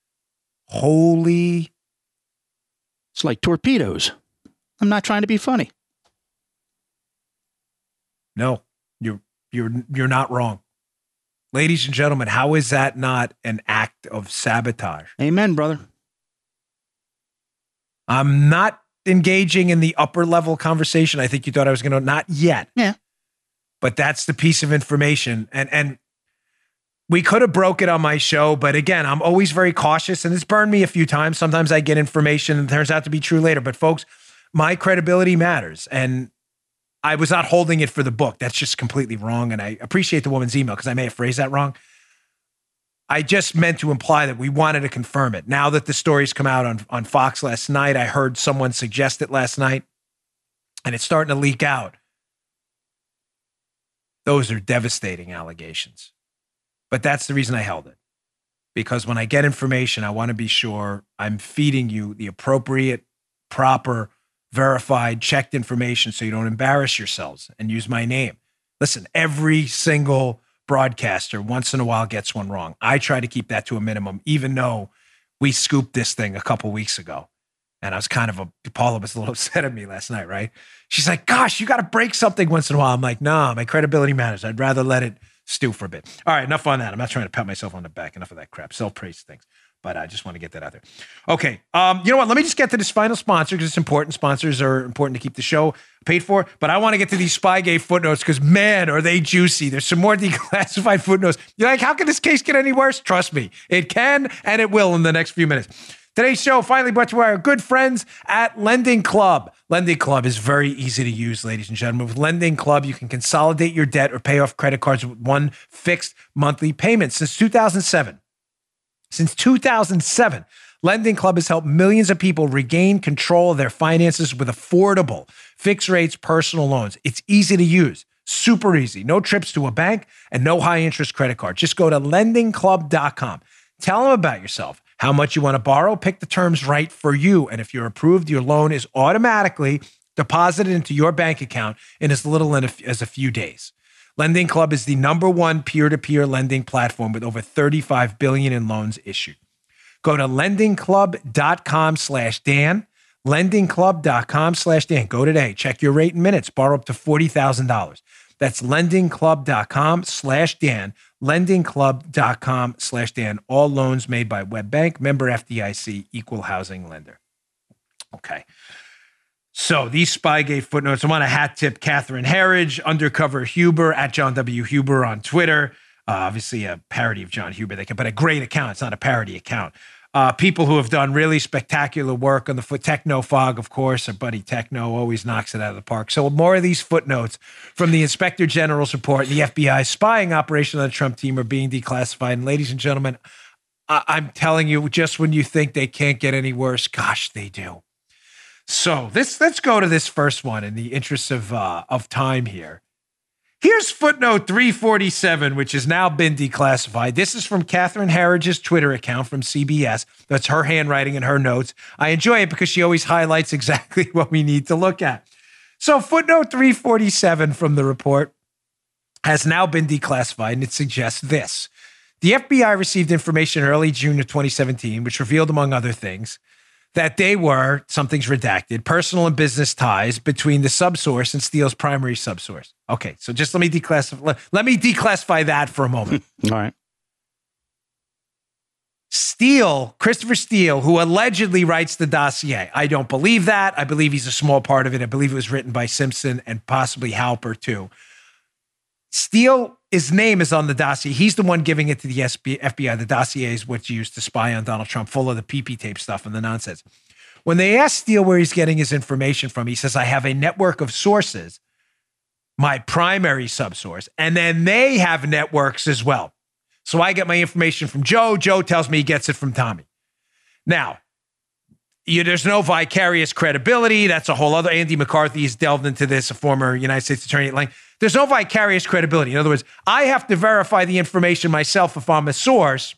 Holy. It's like torpedoes. I'm not trying to be funny. No, you're you're you're not wrong. Ladies and gentlemen, how is that not an act of sabotage? Amen, brother. I'm not engaging in the upper level conversation. I think you thought I was going to, not yet. Yeah. But that's the piece of information. And and we could have broke it on my show, but again, I'm always very cautious, and it's burned me a few times. Sometimes I get information and it turns out to be true later. But folks, my credibility matters. And I was not holding it for the book. That's just completely wrong. And I appreciate the woman's email because I may have phrased that wrong. I just meant to imply that we wanted to confirm it. Now that the stories come out on, on Fox last night, I heard someone suggest it last night, and it's starting to leak out. Those are devastating allegations. But that's the reason I held it. Because when I get information, I want to be sure I'm feeding you the appropriate, proper, verified, checked information so you don't embarrass yourselves and use my name. Listen, every single broadcaster once in a while gets one wrong. I try to keep that to a minimum, even though we scooped this thing a couple weeks ago. And I was kind of a, Paula was a little upset at me last night, right? She's like, gosh, you got to break something once in a while. I'm like, nah, my credibility matters. I'd rather let it stew for a bit. All right, enough on that. I'm not trying to pat myself on the back. Enough of that crap. Self-praise things. But I just want to get that out there. Okay, um, you know what? Let me just get to this final sponsor because it's important. Sponsors are important to keep the show paid for. But I want to get to these Spygate footnotes because, man, are they juicy. There's some more declassified footnotes. You're like, how can this case get any worse? Trust me, it can and it will in the next few minutes. Today's show finally brought to you by our good friends at Lending Club. Lending Club is very easy to use, ladies and gentlemen. With Lending Club, you can consolidate your debt or pay off credit cards with one fixed monthly payment. Since two thousand seven, since two thousand seven, Lending Club has helped millions of people regain control of their finances with affordable, fixed rates personal loans. It's easy to use, super easy. No trips to a bank and no high interest credit card. Just go to lending club dot com. Tell them about yourself, how much you want to borrow, pick the terms right for you. And if you're approved, your loan is automatically deposited into your bank account in as little as a few days. Lending Club is the number one peer-to-peer lending platform with over thirty-five billion dollars in loans issued. Go to lending club dot com slash Dan, lending club dot com slash Dan. Go today. Check your rate in minutes. Borrow up to forty thousand dollars. That's lending club dot com slash Dan, lending club dot com slash Dan. All loans made by WebBank, member F D I C, equal housing lender. Okay. So these Spygate footnotes, I want to hat tip Catherine Herridge, Undercover Huber, at John W. Huber on Twitter. Uh, obviously a parody of John Huber, they can, but a great account. It's not a parody account. Uh, people who have done really spectacular work on the foot. Techno Fog, of course, our buddy Techno always knocks it out of the park. So more of these footnotes from the Inspector General's report and the F B I spying operation on the Trump team are being declassified. And ladies and gentlemen, I- I'm telling you, just when you think they can't get any worse, gosh, they do. So this, let's go to this first one in the interest of uh, of time here. Here's footnote three forty-seven, which has now been declassified. This is from Catherine Herridge's Twitter account from C B S. That's her handwriting and her notes. I enjoy it because she always highlights exactly what we need to look at. So footnote three forty-seven from the report has now been declassified, and it suggests this. The F B I received information in early June of twenty seventeen, which revealed, among other things, that they were, something's redacted, personal and business ties between the subsource and Steele's primary subsource. Okay, so just let me declassify, let, let me declassify that for a moment. All right. Steele, Christopher Steele, who allegedly writes the dossier. I don't believe that. I believe he's a small part of it. I believe it was written by Simpson and possibly Halper too. Steele, his name is on the dossier. He's the one giving it to the F B I. The dossier is what's used to spy on Donald Trump, full of the P P tape stuff and the nonsense. When they asked Steele where he's getting his information from, he says, I have a network of sources, my primary subsource, and then they have networks as well. So I get my information from Joe. Joe tells me he gets it from Tommy. Now, you, there's no vicarious credibility. That's a whole other. Andy McCarthy has delved into this, a former United States attorney at length. There's no vicarious credibility. In other words, I have to verify the information myself if I'm a source.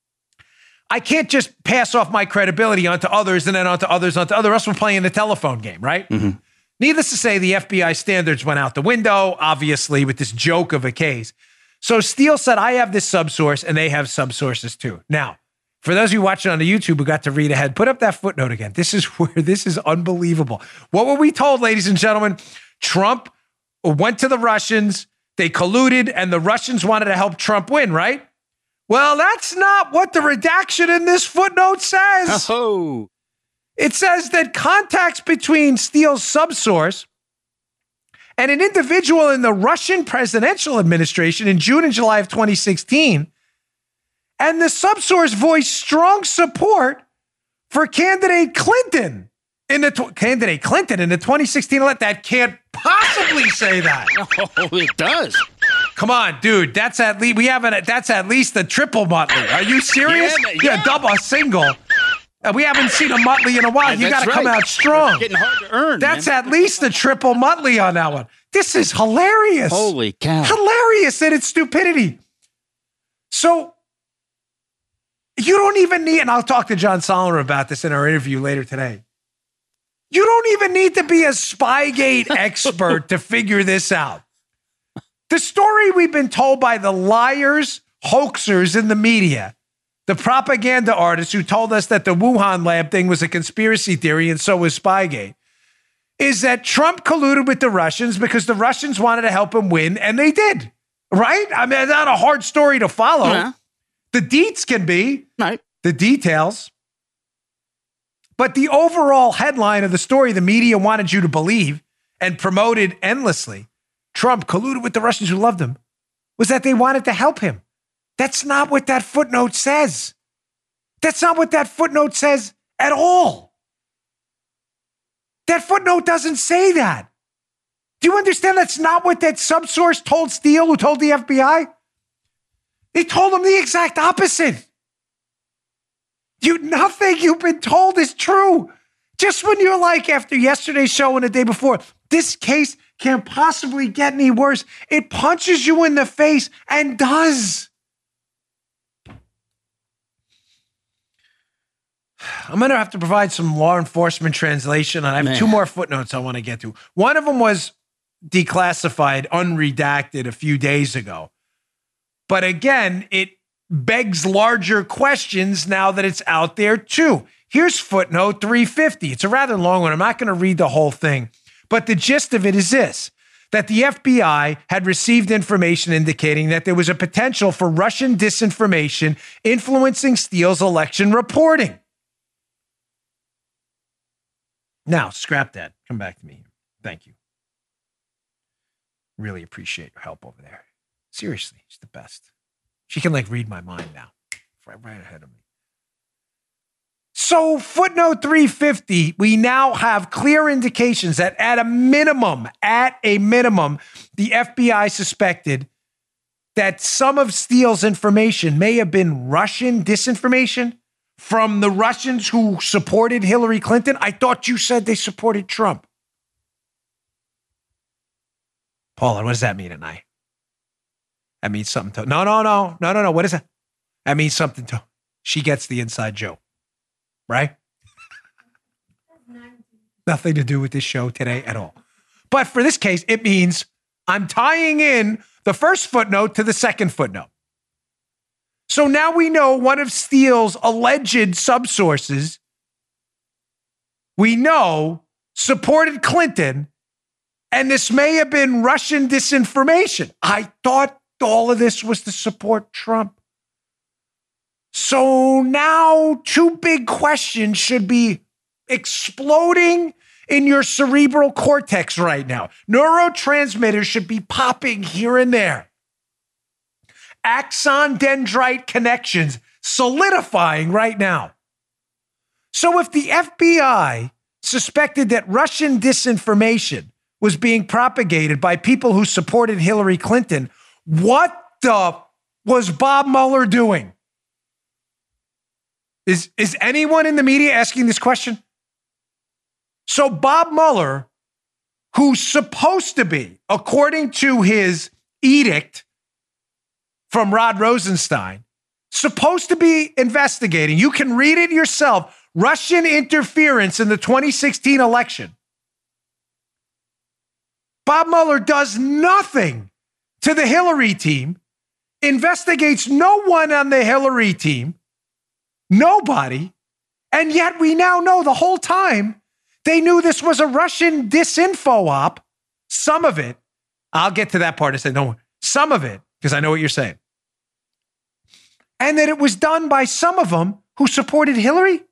I can't just pass off my credibility onto others and then onto others, onto others. Else we're playing the telephone game, right? Mm-hmm. Needless to say, the F B I standards went out the window, obviously, with this joke of a case. So Steele said, I have this subsource, and they have subsources too. Now, for those of you watching on the YouTube who got to read ahead, put up that footnote again. This is where this is unbelievable. What were we told, ladies and gentlemen? Trump went to the Russians, they colluded, and the Russians wanted to help Trump win, right? Well, that's not what the redaction in this footnote says. Oh. It says that contacts between Steele's subsource and an individual in the Russian presidential administration in June and July of twenty sixteen, and the subsource voiced strong support for candidate Clinton. In the tw- candidate Clinton in the twenty sixteen election. That can't possibly say that. Oh, it does. Come on, dude. That's at least we haven't. That's at least a triple Muttley. Are you serious? Yeah, yeah. yeah. double, a single. Uh, we haven't seen a Muttley in a while. Yeah, you got to right. come out strong. It's getting hard to earn. That's man. at least a triple Muttley on that one. This is hilarious. Holy cow! Hilarious in its stupidity. So you don't even need. And I'll talk to John Solomon about this in our interview later today. You don't even need to be a Spygate expert to figure this out. The story we've been told by the liars, hoaxers in the media, the propaganda artists who told us that the Wuhan lab thing was a conspiracy theory and so was Spygate, is that Trump colluded with the Russians because the Russians wanted to help him win, and they did, right? I mean, it's not a hard story to follow. Yeah. The deets can be, right. The details. But the overall headline of the story the media wanted you to believe and promoted endlessly, Trump colluded with the Russians who loved him, was that they wanted to help him. That's not what that footnote says. That's not what that footnote says at all. That footnote doesn't say that. Do you understand that's not what that subsource told Steele, who told the F B I? They told him the exact opposite. You, nothing you've been told is true. Just when you're like, after yesterday's show and the day before, this case can't possibly get any worse, it punches you in the face and does. I'm going to have to provide some law enforcement translation. And I have Man. two more footnotes I want to get to. One of them was declassified, unredacted a few days ago. But again, it begs larger questions now that it's out there too. Here's footnote three fifty. It's a rather long one. I'm not going to read the whole thing. But the gist of it is this, that the F B I had received information indicating that there was a potential for Russian disinformation influencing Steele's election reporting. Now, scrap that. Come back to me. Thank you. Really appreciate your help over there. Seriously, she's the best. She can like read my mind now. Right, right ahead of me. So footnote three fifty, we now have clear indications that at a minimum, at a minimum, the F B I suspected that some of Steele's information may have been Russian disinformation from the Russians who supported Hillary Clinton. I thought you said they supported Trump. Paula, what does that mean at night? That means something to, no, no, no, no, no, no. What is that? That means something to, she gets the inside joke, right? Nothing to do with this show today at all. But for this case, it means I'm tying in the first footnote to the second footnote. So now we know one of Steele's alleged subsources, we know, supported Clinton, and this may have been Russian disinformation. I thought all of this was to support Trump. So now two big questions should be exploding in your cerebral cortex right now. Neurotransmitters should be popping here and there. Axon dendrite connections solidifying right now. So if the F B I suspected that Russian disinformation was being propagated by people who supported Hillary Clinton, what the was Bob Mueller doing? Is, is anyone in the media asking this question? So Bob Mueller, who's supposed to be, according to his edict from Rod Rosenstein, supposed to be investigating, you can read it yourself, Russian interference in the twenty sixteen election. Bob Mueller does nothing to the Hillary team, investigates no one on the Hillary team, nobody, and yet we now know the whole time they knew this was a Russian disinfo op, some of it. I'll get to that part and say, no, some of it, because I know what you're saying. And that it was done by some of them who supported Hillary?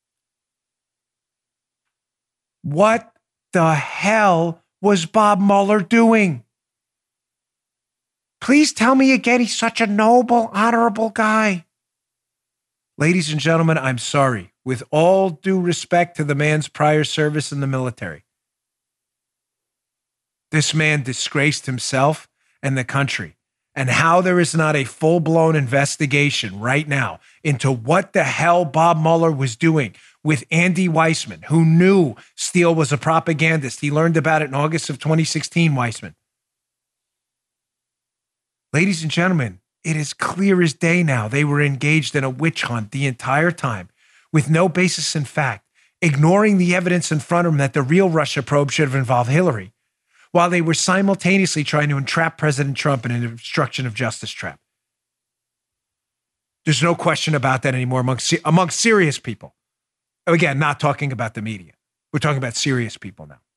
What the hell was Bob Mueller doing? Please tell me again, he's such a noble, honorable guy. Ladies and gentlemen, I'm sorry. With all due respect to the man's prior service in the military, this man disgraced himself and the country. And how there is not a full-blown investigation right now into what the hell Bob Mueller was doing with Andy Weissman, who knew Steele was a propagandist. He learned about it in August of twenty sixteen, Weissman. Ladies and gentlemen, it is clear as day now they were engaged in a witch hunt the entire time with no basis in fact, ignoring the evidence in front of them that the real Russia probe should have involved Hillary. while they were simultaneously trying to entrap President Trump in an obstruction of justice trap. There's no question about that anymore among, among serious people. Again, not talking about the media. We're talking about serious people now.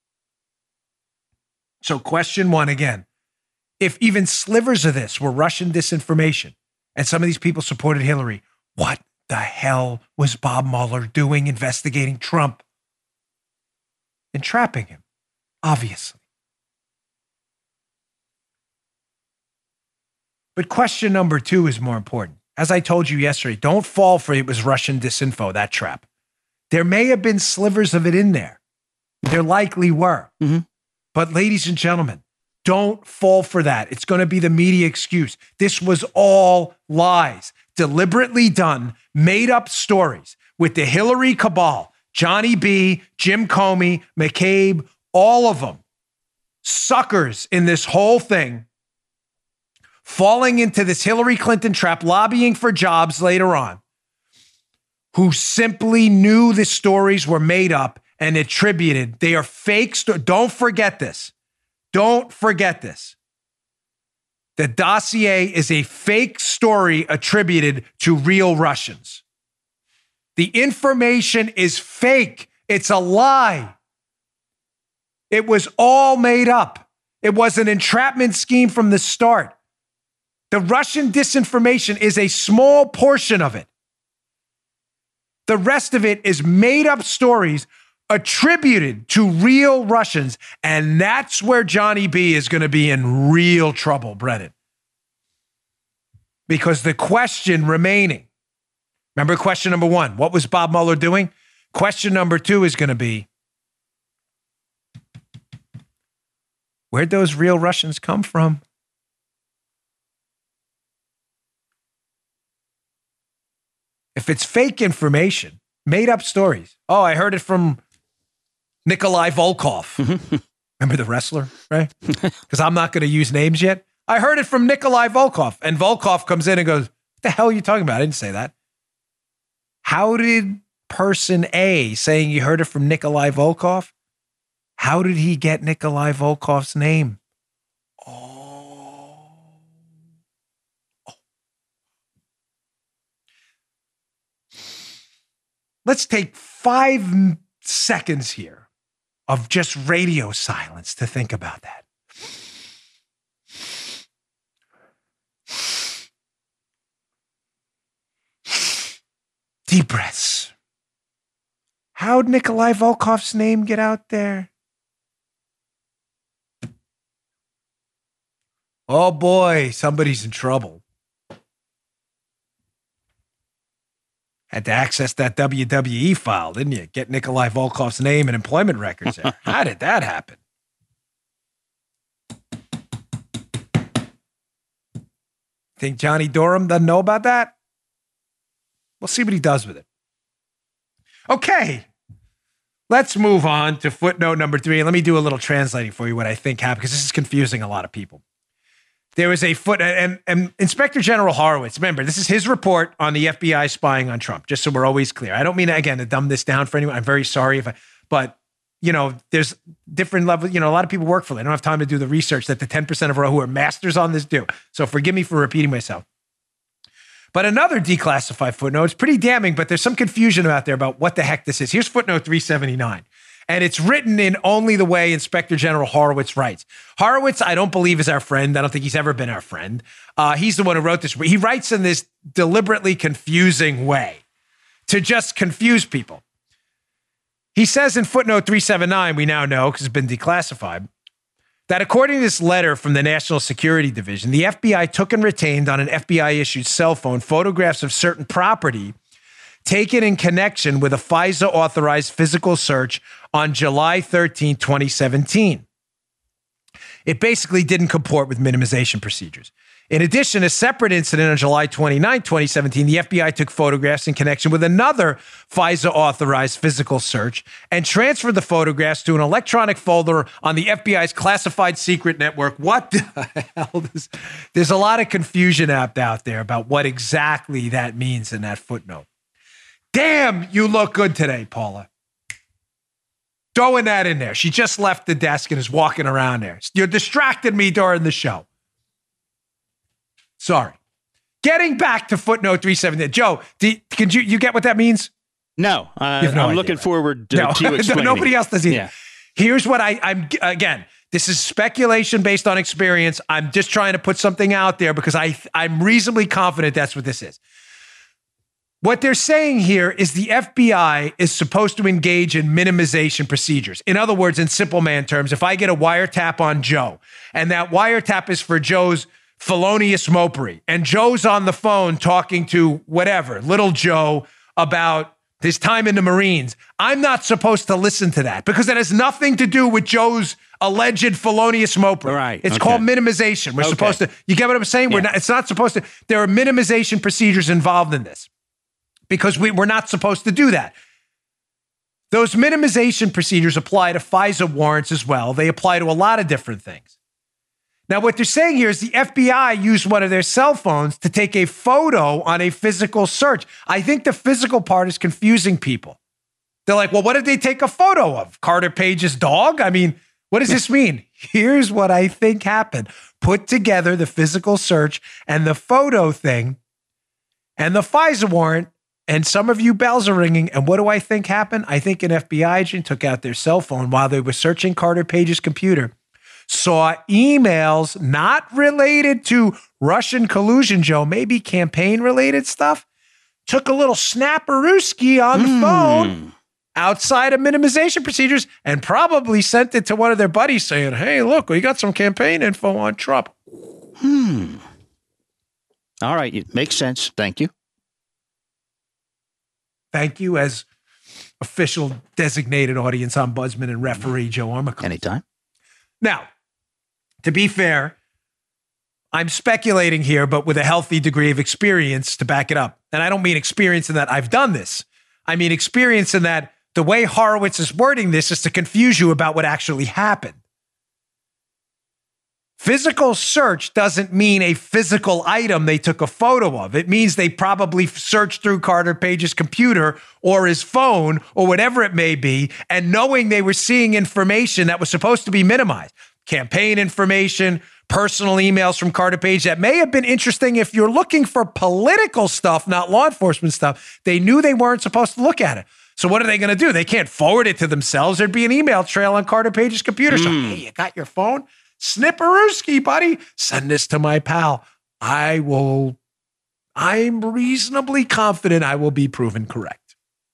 So question one again, if even slivers of this were Russian disinformation and some of these people supported Hillary, what the hell was Bob Mueller doing investigating Trump? Entrapping him, obviously. But question number two is more important. As I told you yesterday, don't fall for it was Russian disinfo, that trap. There may have been slivers of it in there. There likely were. Mm-hmm. But ladies and gentlemen, don't fall for that. It's going to be the media excuse. This was all lies, deliberately done, made up stories with the Hillary cabal, Johnny B, Jim Comey, McCabe, all of them, suckers in this whole thing, falling into this Hillary Clinton trap, lobbying for jobs later on, who simply knew the stories were made up and attributed. They are fake. Sto- Don't forget this. Don't forget this. The dossier is a fake story attributed to real Russians. The information is fake. It's a lie. It was all made up. It was an entrapment scheme from the start. The Russian disinformation is a small portion of it. The rest of it is made up stories attributed to real Russians. And that's where Johnny B is going to be in real trouble, Brennan. Because the question remaining, remember question number one, what was Bob Mueller doing? Question number two is going to be, where'd those real Russians come from? If it's fake information, made up stories. Oh, I heard it from Nikolai Volkov. Remember the wrestler, right? Because I'm not going to use names yet. I heard it from Nikolai Volkov. And Volkov comes in and goes, what the hell are you talking about? I didn't say that. How did person A saying you heard it from Nikolai Volkov? How did he get Nikolai Volkov's name? Oh. oh. Let's take five seconds here of just radio silence to think about that. Deep breaths. How'd Nikolai Volkov's name get out there? Oh boy, somebody's in trouble. Had to access that W W E file, didn't you? Get Nikolai Volkov's name and employment records there. How did that happen? Think Johnny Durham doesn't know about that? We'll see what he does with it. Okay, let's move on to footnote number three. And let me do a little translating for you what I think happened, because this is confusing a lot of people. There was a foot, and, and Inspector General Horowitz, remember, this is his report on the F B I spying on Trump, just so we're always clear. I don't mean, again, to dumb this down for anyone. I'm very sorry if I, but, you know, there's different levels. You know, a lot of people work for it. I don't have time to do the research that the ten percent of our who are masters on this do. So forgive me for repeating myself. But another declassified footnote, it's pretty damning, but there's some confusion out there about what the heck this is. Here's footnote three seventy-nine. And it's written in only the way Inspector General Horowitz writes. Horowitz, I don't believe, is our friend. I don't think he's ever been our friend. Uh, he's the one who wrote this. He writes in this deliberately confusing way to just confuse people. He says in footnote three seventy-nine, we now know because it's been declassified, that according to this letter from the National Security Division, the F B I took and retained on an F B I-issued cell phone photographs of certain property taken in connection with a FISA-authorized physical search on July thirteenth, twenty seventeen. It basically didn't comport with minimization procedures. In addition, a separate incident on July twenty-ninth, twenty seventeen, the F B I took photographs in connection with another FISA-authorized physical search and transferred the photographs to an electronic folder on the F B I's classified secret network. What the hell? There's, there's a lot of confusion out there about what exactly that means in that footnote. Damn, you look good today, Paula. Throwing that in there. She just left the desk and is walking around there. You distracted me during the show. Sorry. Getting back to footnote three seventy. Joe, do, can you, you get what that means? No. Uh, no I'm idea, looking right? forward to, no, to you explaining. Nobody else does either. Yeah. Here's what I, I'm, again, this is speculation based on experience. I'm just trying to put something out there because I, I'm reasonably confident that's what this is. What they're saying here is the F B I is supposed to engage in minimization procedures. In other words, in simple man terms, if I get a wiretap on Joe and that wiretap is for Joe's felonious mopery and Joe's on the phone talking to whatever, little Joe about his time in the Marines, I'm not supposed to listen to that because that has nothing to do with Joe's alleged felonious mopery. Right. It's okay. called minimization. We're okay. supposed to, you get what I'm saying? Yeah. We're not, it's not supposed to, there are minimization procedures involved in this. Because we, we're not supposed to do that. Those minimization procedures apply to FISA warrants as well. They apply to a lot of different things. Now, what they're saying here is the F B I used one of their cell phones to take a photo on a physical search. I think the physical part is confusing people. They're like, well, what did they take a photo of? Carter Page's dog? I mean, what does this mean? Here's what I think happened. Put together the physical search and the photo thing and the FISA warrant. And some of you bells are ringing. And what do I think happened? I think an F B I agent took out their cell phone while they were searching Carter Page's computer, saw emails not related to Russian collusion, Joe, maybe campaign-related stuff, took a little snapperooski on the mm. phone outside of minimization procedures and probably sent it to one of their buddies saying, hey, look, we got some campaign info on Trump. Hmm. All right. It makes sense. Thank you. Thank you as official designated audience ombudsman and referee Joe Armico. Anytime. Now, to be fair, I'm speculating here, but with a healthy degree of experience to back it up. And I don't mean experience in that I've done this. I mean experience in that the way Horowitz is wording this is to confuse you about what actually happened. Physical search doesn't mean a physical item they took a photo of. It means they probably searched through Carter Page's computer or his phone or whatever it may be, and knowing they were seeing information that was supposed to be minimized. Campaign information, personal emails from Carter Page that may have been interesting if you're looking for political stuff, not law enforcement stuff. They knew they weren't supposed to look at it. So what are they going to do? They can't forward it to themselves. There'd be an email trail on Carter Page's computer. Mm. So, hey, you got your phone? Snipperooski, buddy. Send this to my pal. I will, I'm reasonably confident I will be proven correct.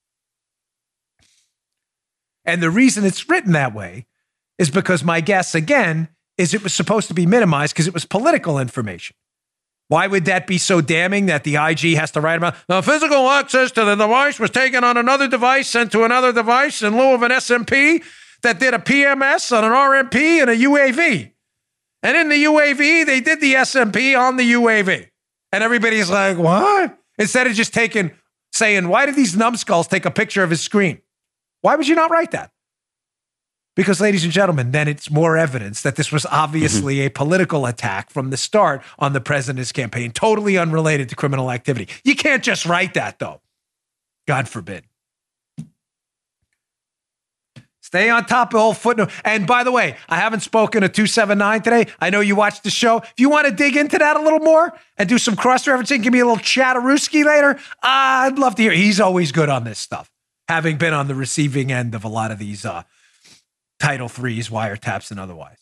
And the reason it's written that way is because my guess, again, is it was supposed to be minimized because it was political information. Why would that be so damning that the I G has to write about the physical access to the device was taken on another device, sent to another device in lieu of an S M P that did a P M S on an R M P and a U A V. And in the U A V, they did the S M P on the U A V. And everybody's like, what? Instead of just taking, saying, why did these numbskulls take a picture of his screen? Why would you not write that? Because, ladies and gentlemen, then it's more evidence that this was obviously mm-hmm. a political attack from the start on the president's campaign, totally unrelated to criminal activity. You can't just write that, though. God forbid. Stay on top of the whole footnote. And by the way, I haven't spoken to two seventy-nine today. I know you watched the show. If you want to dig into that a little more and do some cross-referencing, give me a little chatterooski later, uh, I'd love to hear. He's always good on this stuff, having been on the receiving end of a lot of these uh, Title threes, wiretaps, and otherwise.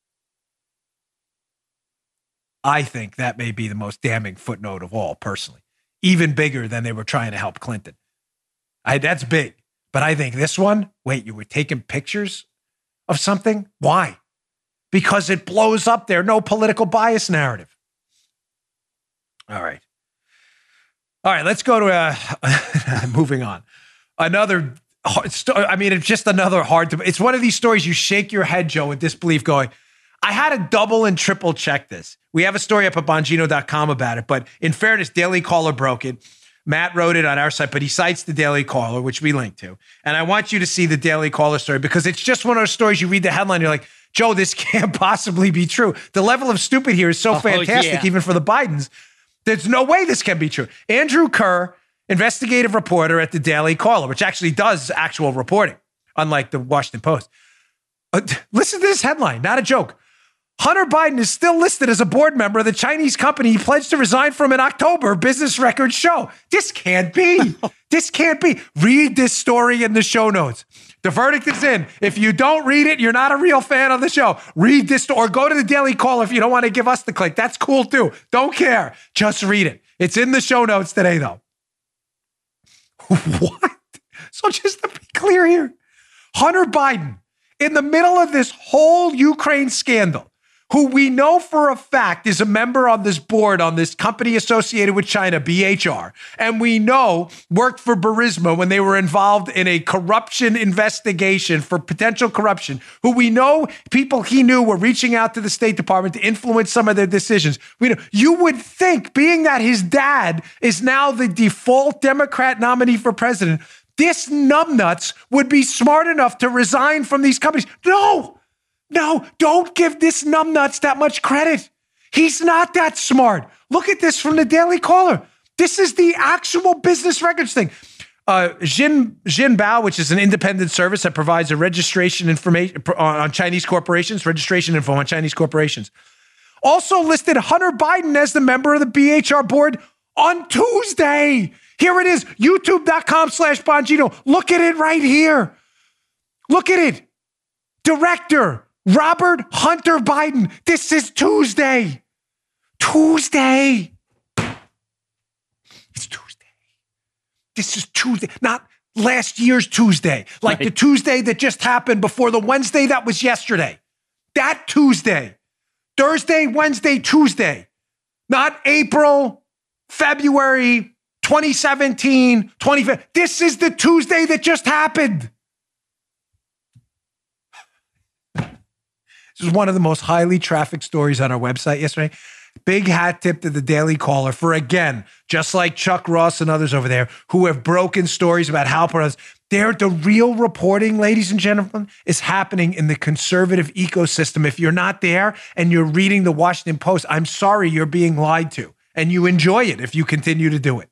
I think that may be the most damning footnote of all, personally. Even bigger than they were trying to help Clinton. I, that's big. But I think this one, wait, you were taking pictures of something? Why? Because it blows up their no political bias narrative. All right. All right, let's go to, uh, moving on. Another, I mean, it's just another hard, to, it's one of these stories you shake your head, Joe, in disbelief going, I had to double and triple check this. We have a story up at Bongino dot com about it, but in fairness, Daily Caller broke it. Matt wrote it on our site, but he cites the Daily Caller, which we linked to. And I want you to see the Daily Caller story because it's just one of those stories you read the headline, you're like, Joe, this can't possibly be true. The level of stupid here is so oh, fantastic, yeah. even for the Bidens. There's no way this can be true. Andrew Kerr, investigative reporter at the Daily Caller, which actually does actual reporting, unlike the Washington Post. Uh, listen to this headline, not a joke. Hunter Biden is still listed as a board member of the Chinese company he pledged to resign from in October, business records show. This can't be. This can't be. Read this story in the show notes. The verdict is in. If you don't read it, you're not a real fan of the show. Read this or go to the Daily Caller if you don't want to give us the click. That's cool too. Don't care. Just read it. It's in the show notes today, though. What? So just to be clear here, Hunter Biden, in the middle of this whole Ukraine scandal, who we know for a fact is a member on this board on this company associated with China, B H R, and we know worked for Burisma when they were involved in a corruption investigation for potential corruption, who we know people he knew were reaching out to the State Department to influence some of their decisions. We know, you would think, being that his dad is now the default Democrat nominee for president, this numbnuts would be smart enough to resign from these companies. No! No, don't give this numbnuts that much credit. He's not that smart. Look at this from the Daily Caller. This is the actual business records thing. Uh, Xin, Xinbao, which is an independent service that provides a registration information on Chinese corporations, registration info on Chinese corporations, also listed Hunter Biden as the member of the B H R board on Tuesday. Here it is, youtube.com slash Bongino. Look at it right here. Look at it. Director Robert Hunter Biden. This is Tuesday. Tuesday. It's Tuesday. This is Tuesday, not last year's Tuesday, like right. The Tuesday that just happened before the Wednesday that was yesterday. That Tuesday. Thursday, Wednesday, Tuesday. Not April, February, twenty seventeen, twenty fifteen. This is the Tuesday that just happened. This is one of the most highly trafficked stories on our website yesterday. Big hat tip to the Daily Caller for, again, just like Chuck Ross and others over there who have broken stories about how they're the real reporting, ladies and gentlemen, is happening in the conservative ecosystem. If you're not there and you're reading the Washington Post, I'm sorry, you're being lied to, and you enjoy it if you continue to do it.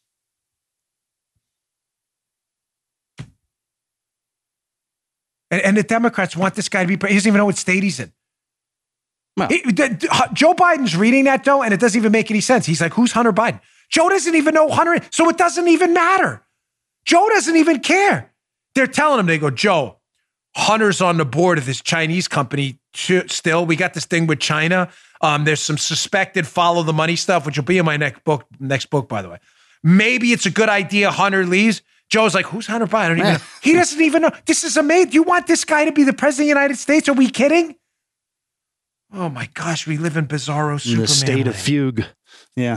And the Democrats want this guy to be president. He doesn't even know what state he's in. Well, he, the, Joe Biden's reading that, though, and it doesn't even make any sense. He's like, who's Hunter Biden? Joe doesn't even know Hunter, so it doesn't even matter. Joe doesn't even care. They're telling him, they go, Joe, Hunter's on the board of this Chinese company still. We got this thing with China. Um, there's some suspected follow the money stuff, which will be in my next book, next book, by the way. Maybe it's a good idea Hunter leaves. Joe's like, who's Hunter Biden? I don't even know. He doesn't even know. This is amazing. You want this guy to be the president of the United States? Are we kidding? Oh my gosh, we live in bizarro Superman. The state of fugue. Yeah.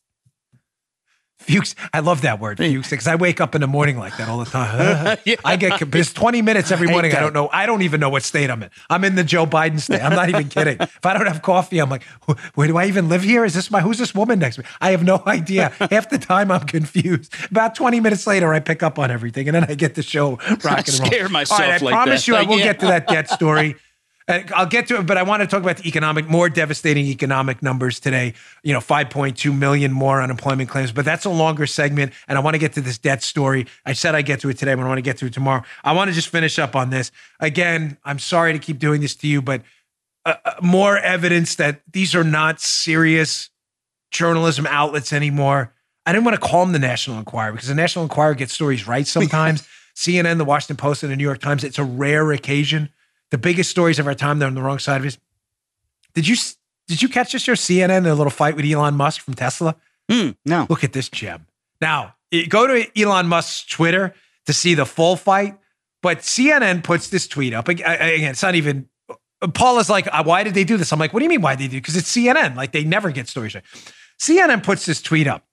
Fuchs. I love that word, fuchs, because I wake up in the morning like that all the time. yeah. I get, it's twenty minutes every morning. I don't know. I don't even know what state I'm in. I'm in the Joe Biden state. I'm not even kidding. If I don't have coffee, I'm like, where do I even live here? Is this my, who's this woman next to me? I have no idea. Half the time I'm confused. About twenty minutes later, I pick up on everything and then I get the show rocking and rolling. I scare myself all right, I like promise that. you I Like, will yeah. get to that debt story. I'll get to it, but I want to talk about the economic, more devastating economic numbers today. You know, five point two million more unemployment claims, but that's a longer segment. And I want to get to this debt story. I said I'd get to it today, but I want to get to it tomorrow. I want to just finish up on this. Again, I'm sorry to keep doing this to you, but uh, more evidence that these are not serious journalism outlets anymore. I didn't want to call them the National Enquirer because the National Enquirer gets stories right sometimes. C N N, the Washington Post, and the New York Times, it's a rare occasion. The biggest stories of our time, they're on the wrong side of it. Did you did you catch this year, C N N, a little fight with Elon Musk from Tesla? Mm, no. Look at this gem. Now, go to Elon Musk's Twitter to see the full fight, but C N N puts this tweet up. Again, it's not even, Paul is like, why did they do this? I'm like, what do you mean why did they do it? Because it's C N N. Like, they never get stories right. C N N puts this tweet up.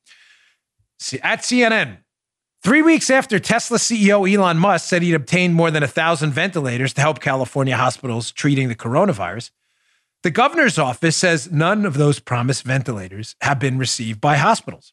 At C N N, three weeks after Tesla C E O Elon Musk said he'd obtained more than a thousand ventilators to help California hospitals treating the coronavirus, the governor's office says none of those promised ventilators have been received by hospitals.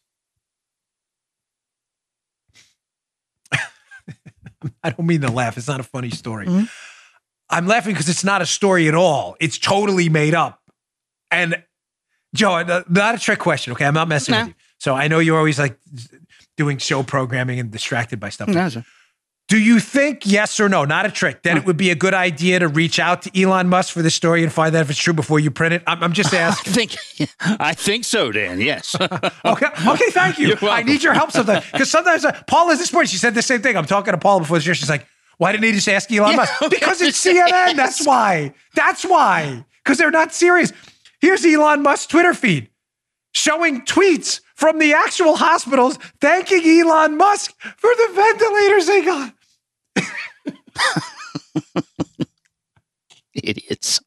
I don't mean to laugh. It's not a funny story. Mm-hmm. I'm laughing because it's not a story at all. It's totally made up. And Joe, not a trick question, okay? I'm not messing no. with you. So I know you're always like doing show programming and distracted by stuff. No, sir. Do you think, yes or no, not a trick, that it would be a good idea to reach out to Elon Musk for this story and find out if it's true before you print it? I'm, I'm just asking. I think, I think so, Dan. Yes. okay. Okay. Thank you. I need your help sometimes. Because sometimes uh, Paula this morning, she said the same thing. I'm talking to Paula before the show. She's like, why didn't he just ask Elon yeah, Musk? Because it's C N N. That's why. That's why. Because they're not serious. Here's Elon Musk's Twitter feed showing tweets from the actual hospitals thanking Elon Musk for the ventilators they got. Idiots.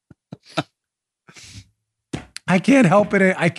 I can't help it. I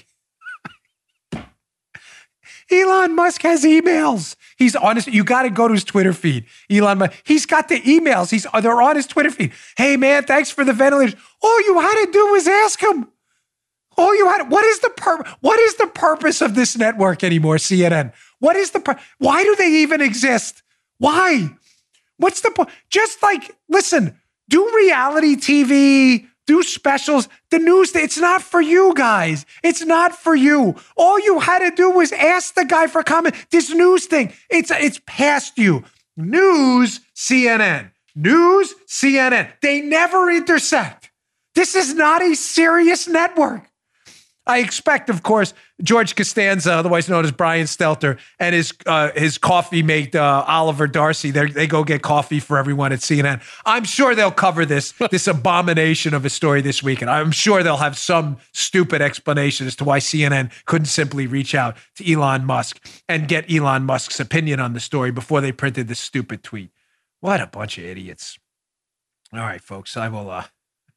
Elon Musk has emails. He's honest. You got to go to his Twitter feed. Elon Musk. He's got the emails. He's they're on his Twitter feed. Hey man, thanks for the ventilators. All you had to do was ask him. All you had. What is the pur- What is the purpose of this network anymore? C N N. What is the? Pur- Why do they even exist? Why? What's the point? Just like, listen, do reality T V, do specials. The news, it's not for you guys. It's not for you. All you had to do was ask the guy for comment. This news thing, it's it's past you. News, C N N. News, C N N. They never intersect. This is not a serious network. I expect, of course, George Costanza, otherwise known as Brian Stelter, and his uh, his coffee mate, uh, Oliver Darcy, they go get coffee for everyone at C N N. I'm sure they'll cover this, this abomination of a story this weekend. I'm sure they'll have some stupid explanation as to why C N N couldn't simply reach out to Elon Musk and get Elon Musk's opinion on the story before they printed this stupid tweet. What a bunch of idiots. All right, folks, I will... Uh,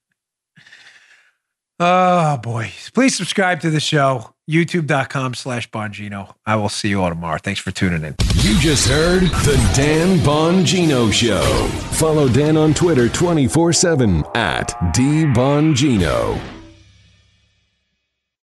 Oh, boy. Please subscribe to the show, youtube.com slash Bongino. I will see you all tomorrow. Thanks for tuning in. You just heard The Dan Bongino Show. Follow Dan on Twitter twenty-four seven at D Bongino.